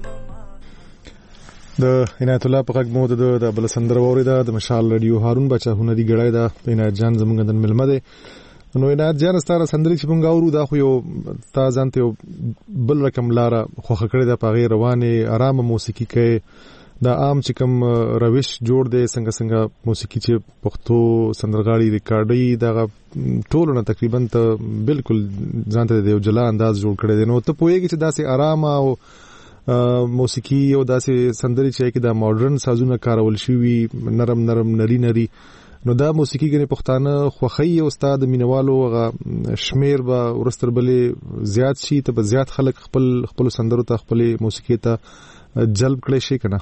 د عنایت الله په غږ مو د بل سندره واوریده د مشال رادیو هارون بچا هنري غړای دا عنایت جان زمونږ د ملمه ده نو عنایت جان ستاره سندري چې مونږ اورو دا خو یو تازه ته بل رقم لاره خوخه کړی دا په غیر روانه آرام موسیقي کې دا عام چې کوم روش جوړ دی څنګه موسیقي چې پښتو سندرغاړي ریکارډي دا ټول نه تقریبا ته بالکل ځانته د یو جلا انداز جوړ کړی دی نو ته پوهیږي چې داسې آرام او موسیقي او داسې سندري چې دا ماډرن سازونه کارول شي نرم نری نو دا موسیقي غني پښتانه خوخی او استاد مینوالو شمیر به ورستر بلې زیات شي ته به زیات خلک خپل سندرو ته خپل موسیقي ته جلب کړي شي کنه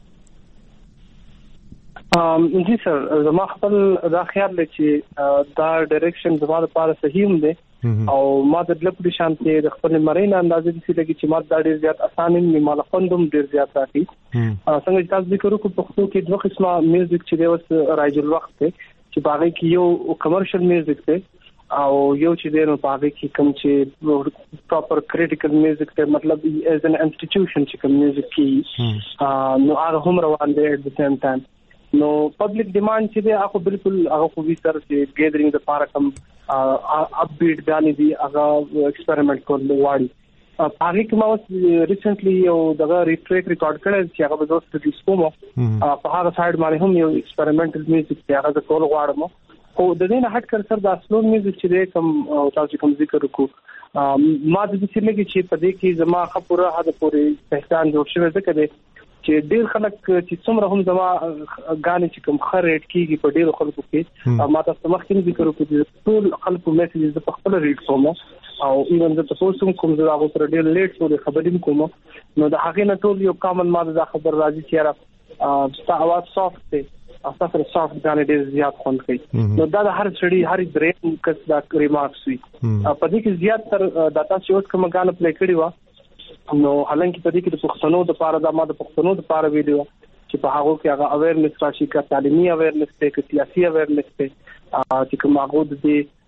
جی سر زما خپل دا خیال دی چې دا ډایرکشن زما لپاره صحیح هم دی او ما د لپاره شانتي د خپل مرینه اندازې دي چې ما دا ډیر زیات اسانه نه مال خوندم ډیر زیات راځي څنګه چې تاسو ذکر وکړو پښتو کې دوه قسمه میوزیک چې دی اوس راځي وخت ته چې باغې کې یو کمرشل میوزیک دی او یو چې دی نو باغې کې کوم چې پراپر کریټیکل میوزیک ته مطلب ایز ان انسټیټیوشن چې کوم میوزیک کې نو هغه هم روان دی at the same time نو پبلک ډیماند چې دی هغه بالکل هغه خو وی سره چې ګیدرینګ د پاره کوم اپډیټ غانې دی هغه ایکسپریمنٹ کول واړي هغه کوم اوس ریسنټلی یو دغه ریټریک ریکارډ کړل چې هغه به دوست د سپومو په هغه سایډ باندې هم یو ایکسپریمنټل میوزیک دی هغه د کول غواړم خو د دې نه هټ کر سر د اصلو میوزیک چې دی کوم تاسو کوم ذکر وکړو ما د دې لګي چې په دې کې زما خبره هدا پورې پہچان جوړ شوی ده کده چې ډیر خلک چې څومره هم زما غانې چې کوم خریټ کیږي په ډیرو خلکو کې ما تاسو مخکې ذکر وکړو چې ټول خلکو میسجز په خپل ریډ کوم او ایون د تاسو کوم زه هغه تر ډیر لیټ سره خبرې کوم نو د هغه نه ټول یو کامن ما د خبر راځي چې را اواز سافت دی اساسره سافت غانې ډیر زیات خوند کوي نو دا د هر چړي هر دریم کس دا ریمارکس وي په دې کې زیات تر ډاټا شوټ کوم غانې پلی کړی و نو حالانکه په دې کې د پښتنو د پاره د ما د پښتنو د پاره ویډیو چې په هغه کې هغه اویرنس راشي کا تعلیمي اویرنس ته کې سیاسي اویرنس ته چې کوم هغه د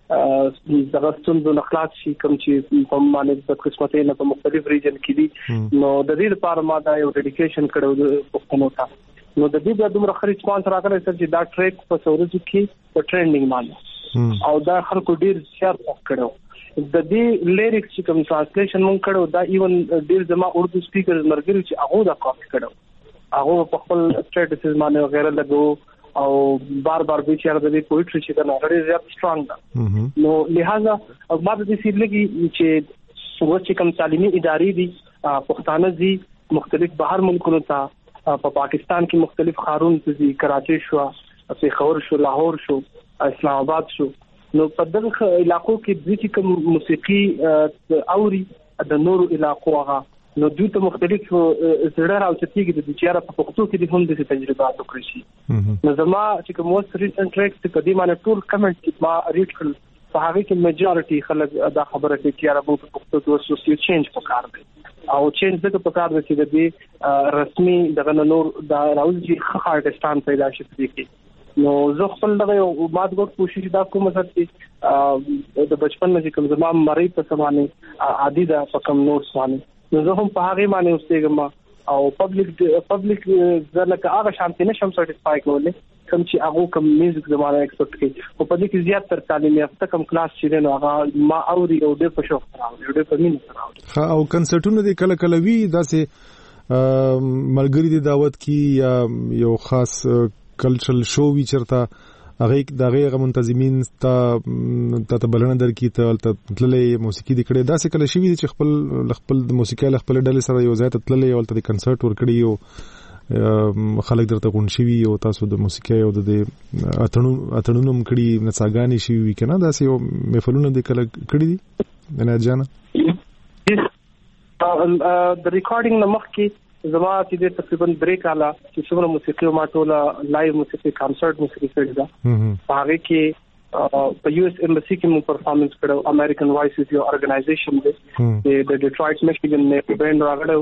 دغه ستونزو نه خلاص شي کوم چې په باندې د قسمتې نه په مختلف ریجن کې دي نو د دې لپاره ما دا یو ډیډیکیشن کړو د پښتنو ته نو د دې د دومره خري ریسپانس راغلی چې دا ټریک په سورجو کې په ټرینډینګ باندې او دا خلکو ډیر زیات وکړو د دې لیریکس چې کوم ټرانسلیشن مونږ کړو دا ایون ډیر زما اردو سپیکرز مرګري چې هغه دا کاپی کړو هغه په خپل سټیټسز باندې وغیرہ لګو او بار به چې د دې پوئټري چې دا ډیر زیات سترونګ ده نو لہذا ما د دې سیلګي چې چې کوم تعلیمي ادارې دي پښتانه دي مختلف بهر ملکونو ته په پاکستان کې مختلف خارون دي کراچي شو پیښور شو لاهور شو اسلام آباد شو نو په دغه علاقو کې د کوم موسیقي اوري د نورو علاقو هغه نو دوی ته مختلف زړه راوځي د چیرې په پښتو کې د هم د تجربات وکړي شي. نو زما چې کوم موست ریسنت ټریکس په دې باندې ټول کمنټ ما ریډ کړل په هغه کې میجورټي خلک دا خبره کوي چې یاره موږ په پښتو کې اوس یو چینج وکړ دی او چینج دغه په کار دی چې د رسمي دغه نور دا راوځي خه آرټستان پیدا شي کې. نو زه خپل دغه یو مادګور کوشش دا کوم چې د بچپن نه کوم زما مری په سمانه عادي دا په کوم نور سمانه نو زه هم په هغه باندې اوسېږم او پبلک ځکه هغه شانتي نشم سټیسفای کولای کوم چې هغه کوم میوزیک زماره ایکسپورت کوي او په دې کې زیات تر تعلیم یافته کوم کلاس چې نو هغه ما اوري او د په شوق راوړي او د په مين راوړي. او کنسرټونه د کله کله وی داسې ملګری د دعوت کی یا یو خاص کلچرل شو وی چرته هغه دغه منتظمین ته بلنه درکې ته تللې موسیقي د کړه داسې کله شي چې خپل د موسیقي خپل ډلې سره یو ځای ته تللې او د کنسرت ورکړي او خلک درته غون شي او تاسو د موسیقي او د اتړونو مکړي نڅاګانی شي وی کنه داسې یو محفلونه د کله کړي دي نه جانا د ریکارډینګ نمخ کې زما چې د تقریبا 3 کاله چې څومره موسیقي ما ټوله لایو موسیقي کنسرت موسیقي کړی دا هغه کې په یو اس ایمبسی کې مو پرفارمنس کړو امریکن وایسز یو ارګنایزیشن دی د ډیټرویټ میشیګن نه بینډ راغلو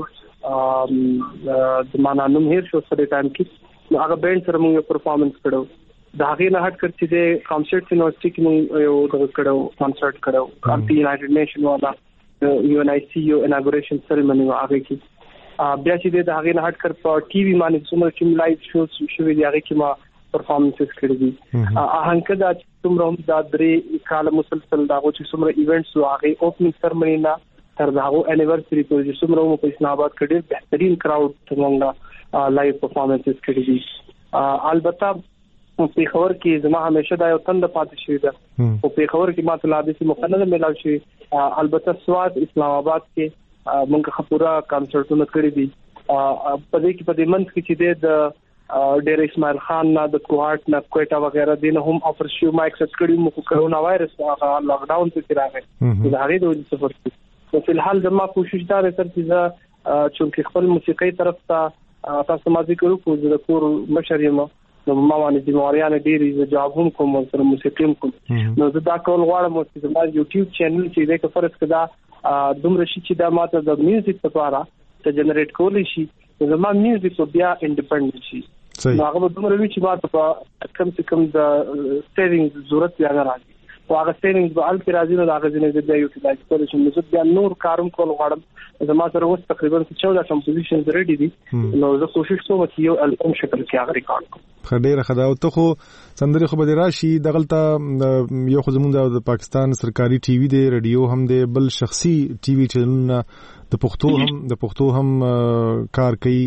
د مانانوم هیر شو سره ټایم کې هغه بینډ سره مو پرفارمنس کړو دا هغه نه هټ کړ چې د کنسرت یونیورسيټي کې مو یو دغه کړو کنسرت کړو د یونایټډ نیشن والا یو ان آی سی یو اناګوریشن سریمونی هغه کې بیا چې د هغه نه هټ کړ په ټي وي باندې څومره چې لایو شوز شوې دی هغه کې ما پرفارمنسز کړې دي هغه دا څومره دا 3 کال مسلسل دا چې څومره ایونټس هغه اوپننګ سرمنی نه تر دا انیورسری پروژه څومره مو په اسلام آباد کې ډېر بهترین کراود څنګه لایو پرفارمنسز کړې دي. البته په خبر کې زما همیشه دا یو تند پاتې شوی ده او په خبر کې ما ته لا دې مقننه ملاوي شي البته سواد اسلام آباد کې مونږ خپورا کنسرټونه کړی دي په دې کې په دې منځ کې چې د ډېر اسماعیل خان نه د کوهارت نه کوټا وغیرہ دین هم افر شو ما ایکسپټ کړی مو کورونا وایرس هغه لاک ډاون ته راغی دا هغه د سفر په فلحال زما کوشش دا تر چې چې خپل موسیقي طرف ته تاسو ما ذکر کوو د کور مشریم نو ما باندې د موریان ډېری جواب هم کوم سره موسیقي کوم نو دا کول غواړم چې زما یوټیوب چینل چې د فرض کدا دومره شي چې دا ماته د میوزیک لپاره ته جنریټ کولی شي زما میوزیک بیا انډیپندنت شي هغه دومره وی چې ماته په کم څه کم د سیوینګ ضرورت یا نه راځي او هغه سیوینګ به ال کې راځي نو هغه ځنه د بیا یوټیلایز کولی شي نو بیا نور کاروم کول غواړم زما سره اوس تقریبا 14 کمپوزیشنز ریډي دي نو زه کوشش کوم چې یو البم شکل کې هغه ریکارډ کړم. خډيره خدا او ته خو سندري خو به راشي دغلطه یو خو زمونږ د پاکستان سرکاري ټي وي دی رادیو هم دی بل شخصي ټي وي چینلونه د پښتو هم کار کوي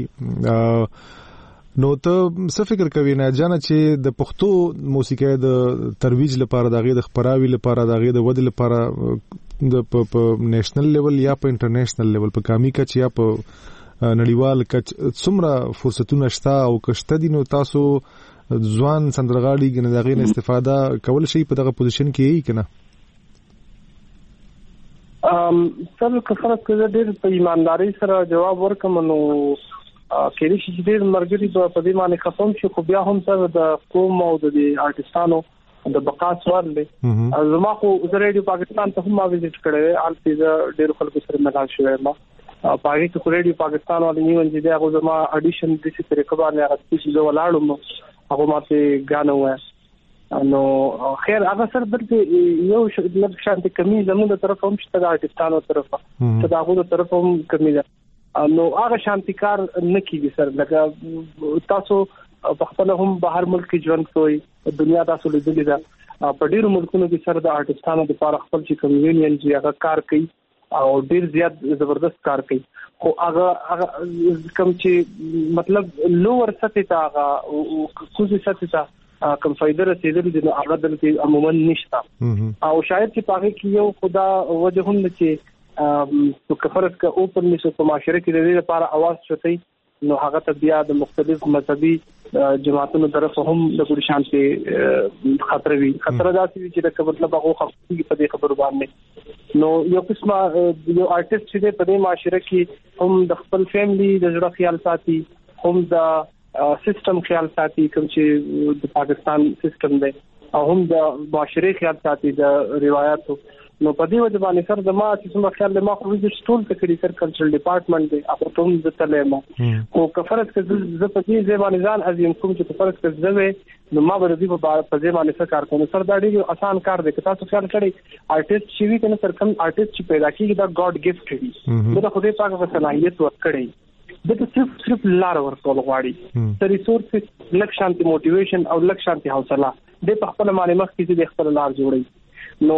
نو ته څه فکر کوي نه جانه چې د پښتو موسیقي د ترویج لپاره دغه د خبراوي لپاره دغه د ود لپاره د په نېشنل لیول یا په انټرنیشنل لیول په کامي کچ یا په نړیوال کچ څومره فرصتونه شته او کشته دي نو تاسو ځوان سندرغاړي ګنې دغه استفاده کول شي په دغه پوزیشن کې یې کنه سره کفرت کې ډېر په ایمانداري سره جواب ورکوم نو کله چې ډېر مرګري په دې باندې خصوم شي خو بیا هم سره د قوم او د آرټستانو د بقا سوال دی زما خو ریډیو پاکستان ته هم ما وزټ کړی البته ډېر خلکو سره ملاقات شوی ما پاره کې ریډیو پاکستان ولې نیو چې دا غو زما اډیشن د څه طریقه باندې هغه چې زه ولاړم هغه ماته غانو نو خیر هغه سره درته یو شانتي کمی زموږ طرف هم شته د آرټستانو طرفه ته دا غو طرف هم کمی ده نو هغه شانتي کار نه کیږي سر لکه تاسو په خپل هم بهر ملک کې ژوند کوئ دنیا تاسو لیدلې ده په ډیرو ملکونو کې سره د آرټستانو لپاره خپل چې کمیونین چې هغه کار کوي او ډیر زیات زبردست کار کوي خو هغه کوم چې مطلب لوور سطح ته هغه کوزي سطح ته کوم فائدہ رسیدل دي نو هغه دلته عموما نشته او شاید چې پاره کې یو خدا وجه هم چې په کفرت کا اوپن نشو په معاشره کې د دې لپاره आवाज شوتي نو هغه ته بیا د مختلف مذهبي جماعتونو طرف هم د ګډ شانتي خطر داسې وي چې د مطلب هغه خپل په دې خبرو باندې نو یو قسمه یو آرټیست چې په دې معاشره کې هم د خپل فیملی د جوړ خیال ساتي هم د سیستم خیال ساتي کوم چې د پاکستان سیستم دی او هم د معاشري خیال ساتي د روایتو نو په دې وجه باندې سر د ما چې څومره خیال له ما خو ویزټ ټول ته کړی سر کلچرل ډپارټمنټ دی هغه ټول د تلېما او کفرت کې ز په دې ځبانې ځان ازیم کوم چې کفرت کې زوي نو ما به دې په ځای باندې څه کار کوم سر دا ډېر آسان کار دی که تاسو خیال کړئ آرټیست چې وی کنه سر کوم آرټیست چې پیدا کیږي دا ګاډ گیفت دی دا خدای پاک په صلاحیت ورکړي د صرف لار ورکول غواړي د ریسورس لک شانتي موټیویشن او لک شانتي حوصله د خپل معنی مخ کې د خپل لار جوړي نو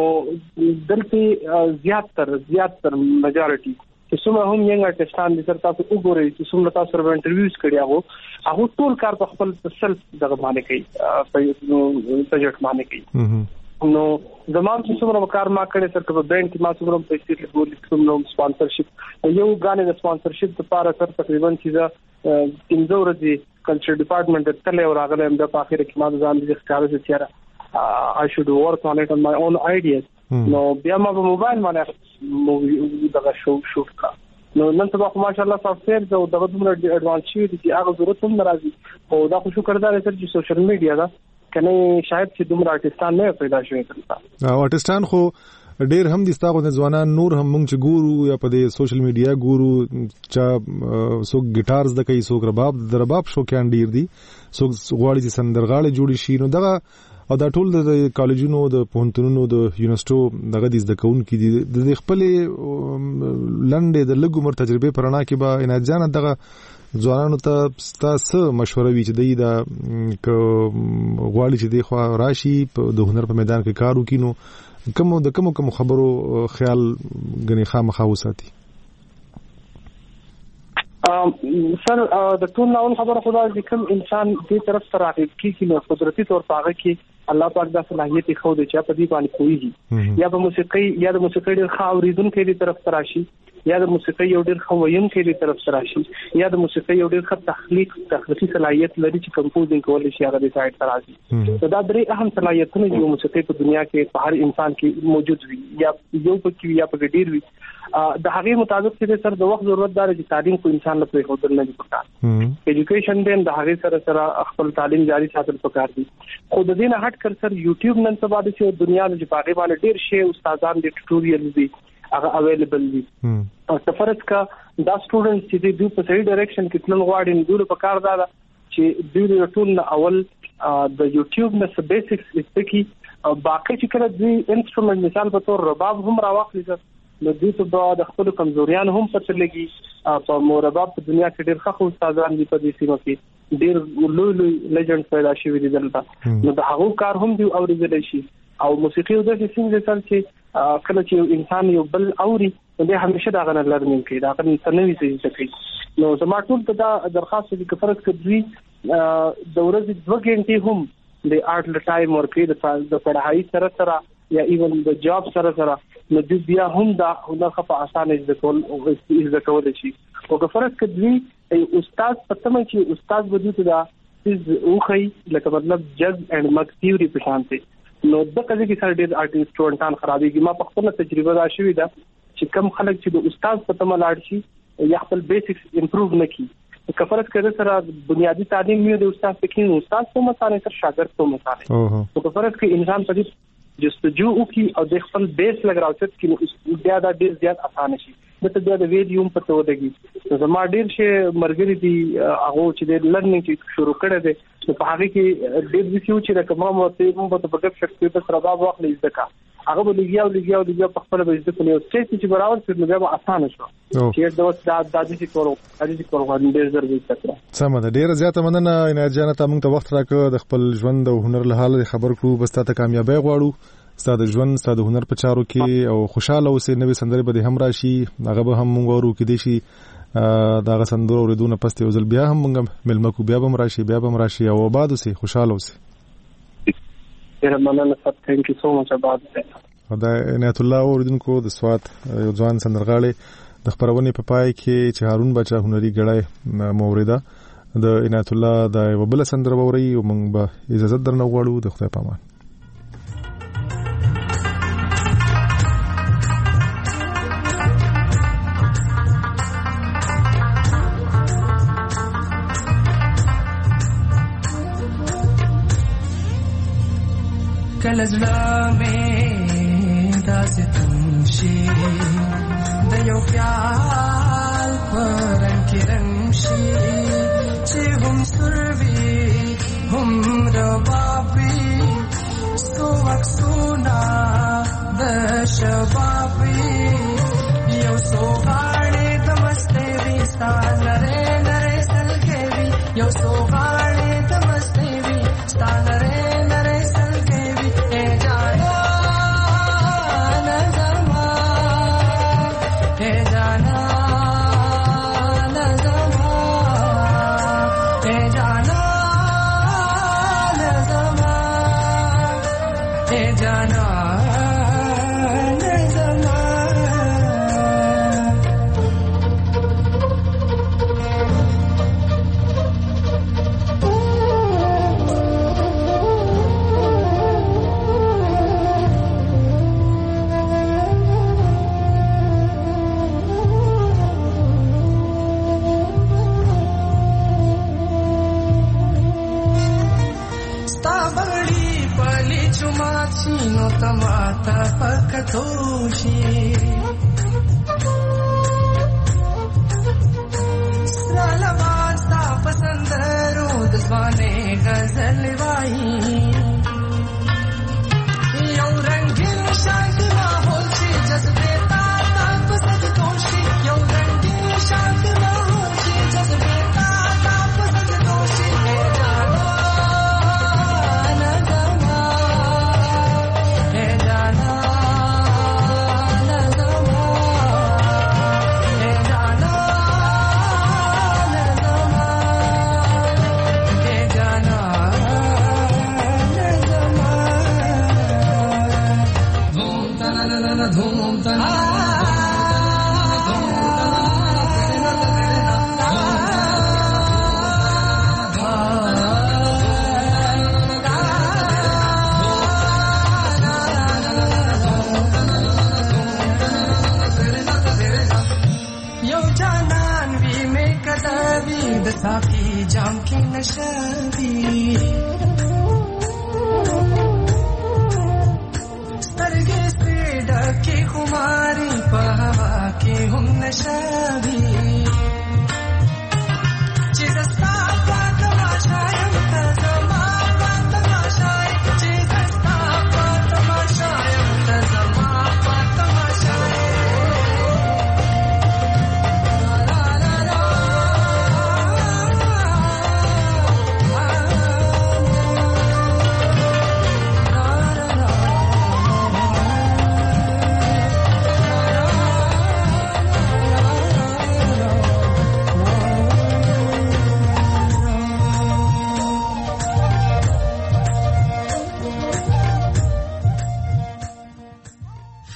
دلته زیاتره میجارټي چې څومره هم ینګ آرټیستان دي تر تاسو وګورئ چې څومره تاسو سره انټرویوز کړی هغه ټول کار په خپل سلف دغه باندې کوي په بجټ باندې کوي نو زمام چې څومره کار ما کړی سر په برانډ کې ما څومره پیسې لګولې څومره سپانسرشپ یو غانې د سپانسرشپ لپاره سر تقریبا چې 3 ورځې کلچر ډپارټمنټ ته تللی راغلی د په اخر کې ما ځان دې ښکارا چې تیاره I should work on it on my own ideas. نو بیا ما په موبایل باندې مووی دغه شوټ کړ نو نن سبا ماشاءالله سافټویر دغه دومره اډوانس شي چې هغه ضرورت هم ناراضي او دا خو شکر دا لري چې سوشل میډیا دا کنه شاید چې دومره آرټیستان نه پیدا شوي تلته او آرټیستان خو ډېر هم دي ستاسو ځوانان نور هم موږ چې ګورو یا په دې سوشل میډیا ګورو چې څوک ګټارز د کوي څوک رباب شوکیان ډېر دي څوک غواړي چې سندرغاړي جوړي شي نو دغه او دا ټول د کالجونو د پوهنتونونو د یونیورسيټو دغه د زده کوونکو دي د خپل لنډې د لګ عمر تجربه پرانا کې به عنایت جان دغه ځوانانو ته تاسو مشوره وی چې د غواړي چې د خو راشي د هنر په میدان کې کار وکړي نو کوم خبرو خیال غني خامخا وساتي سر د ټول ناول خبره خدا چې کوم انسان دې طرف ته راغی کې نو قدرتي تور پاغه کې الله پاک دا صلاحیت خو دې چې په دې باندې کوي یا په موسیقي یا د موسیقي ډېر خاوريدون کې دې طرف ته راشي یا د موسیقي یو ډېر خویم کې دې طرف ته راشي یا د موسیقي یو ډېر ښه تخلیقي صلاحیت لري چې کمپوزینګ کول شي هغه دې سایت ته راځي دا درې اهم صلاحیتونه چې موسیقي په دنیا کې په هر انسان کې موجود وي یا یو پکې یا په ډېر وي د هغه مطابق چې سر د وخت ضرورت دار چې تعلیم کو انسان له پرې هودل نه پکار ایجوکیشن دین د هغه سره خپل تعلیم جاری ساتل پکار دي خو د دې نه هټ کر سر یوټیوب نن سبا د دنیا د پاغي باندې ډیر شی استادان د ټیوټوریالز دي هغه اویلیبل دي او سفرت کا دا سټوډنټس چې دوی په صحیح ډایرکشن کې تلل غواړي نو دوی په کار دا چې دوی ټول اول د یوټیوب نه څه بیسکس استکی او باقي چې کله دوی انسټرومنټ مثال په تور رباب هم راوخلی نو دوی ته د خپل کمزوریان هم پته لګي په مرباب په دنیا کې ډېر ښه استادان دي په دې سیمه کې ډېر لوی لیجنډ پیدا شوي دي دلته نو د هغو کار هم دی اوریدل شي او موسیقي د څه څه چې کله چې انسان یو بل اوري نو همیشه دا غنه لرنینګ کوي دا غنه نوې څه کوي نو زما ټول ته دا درخواست دي چې فرض کړئ د ورځې 2 غنټې هم د آرټ ل ټایم ورکې د پڑھائی سره یا ایون د جاب سره نو د بیا هم دا هنر خو په اسانه د کول شي او که فرض کړئ استاد پته چې استاد وجود دا او خی لکه مطلب جز اند مک تھیوری په شانته نو د کله کې سره ډېر آرټیست سټوډنټان خرابېږي ما په خپل تجربه دا شوې ده چې کم خلک چې د استاد په تمه لاړ شي یا خپل بیسکس امپروو نکړي کفرت کړه سره بنیادی تعلیم یې د استاد پکې استاد په مسانه تر شاګرد په مسانه او کفرت کې انسان په دې جستجو وکي او د خپل بیس لګراوچت کې بیا دا ډیر زیات اسانه شي دته بیا د ویډیوم پته ودی زما ډیر شي مرګري دي هغه چې د لرنینګ چې شروع کړه دي په هغه کې ډیر دي چې کومه مو په بګب شکل په سره باب واخلې ځکه هغه به لګیاو په خپل به ځکه نو چې براول چې نو بیا اسانه شو چې دا د دې کورو باندې ډیر ضروري تکړه سم ده ډیر زیات مننه عنایت جان ته موږ ته وخت راکړ د خپل ژوند او هنر له حال خبر کړو بس ته کامیابی غواړو ستاسو ژوند ستاسو هنر په چارو کې او خوشاله اوسئ نوې سندرې به هم راشي هغه به هم موږ ورو کې دي شي دا سندرو اوریدونه پسته وزل بیا هم موږ ملمکو بیا به راشي او آباد اوسئ خوشاله اوسئ ډیر مننه ثانک یو سو مچ آباد دا عنایت الله اوریدونکو د سوات یو ځوان سندرغاړي د خبرونې په پای کې چې هارون بچا هنري غړای موریدا د عنایت الله د وبل سندر ووري او موږ به اجازه درنه غواړو د خدای پامان. کلزړه مې داسې تمشي د یو خیال پرنګ کې رنګ شي چې هم سروي هم ربابي سو عکسونه د شبابي یو سو غاړې د مستې وي ستا نرې نرې سلګې وي یو سو غاړې د مستې وي ستا نرې نرې Tamata pakatoshi Salawat sta pasandaru dazwane ghazal wahi Yaw rangin shanti mahol chi jazbe ta pasad toshi Yaw rangin shanti mahol chi jazbe ta pasad toshi साकी जाम की नशबी सरगे से ढके खुमारी पहवा के हम नशबी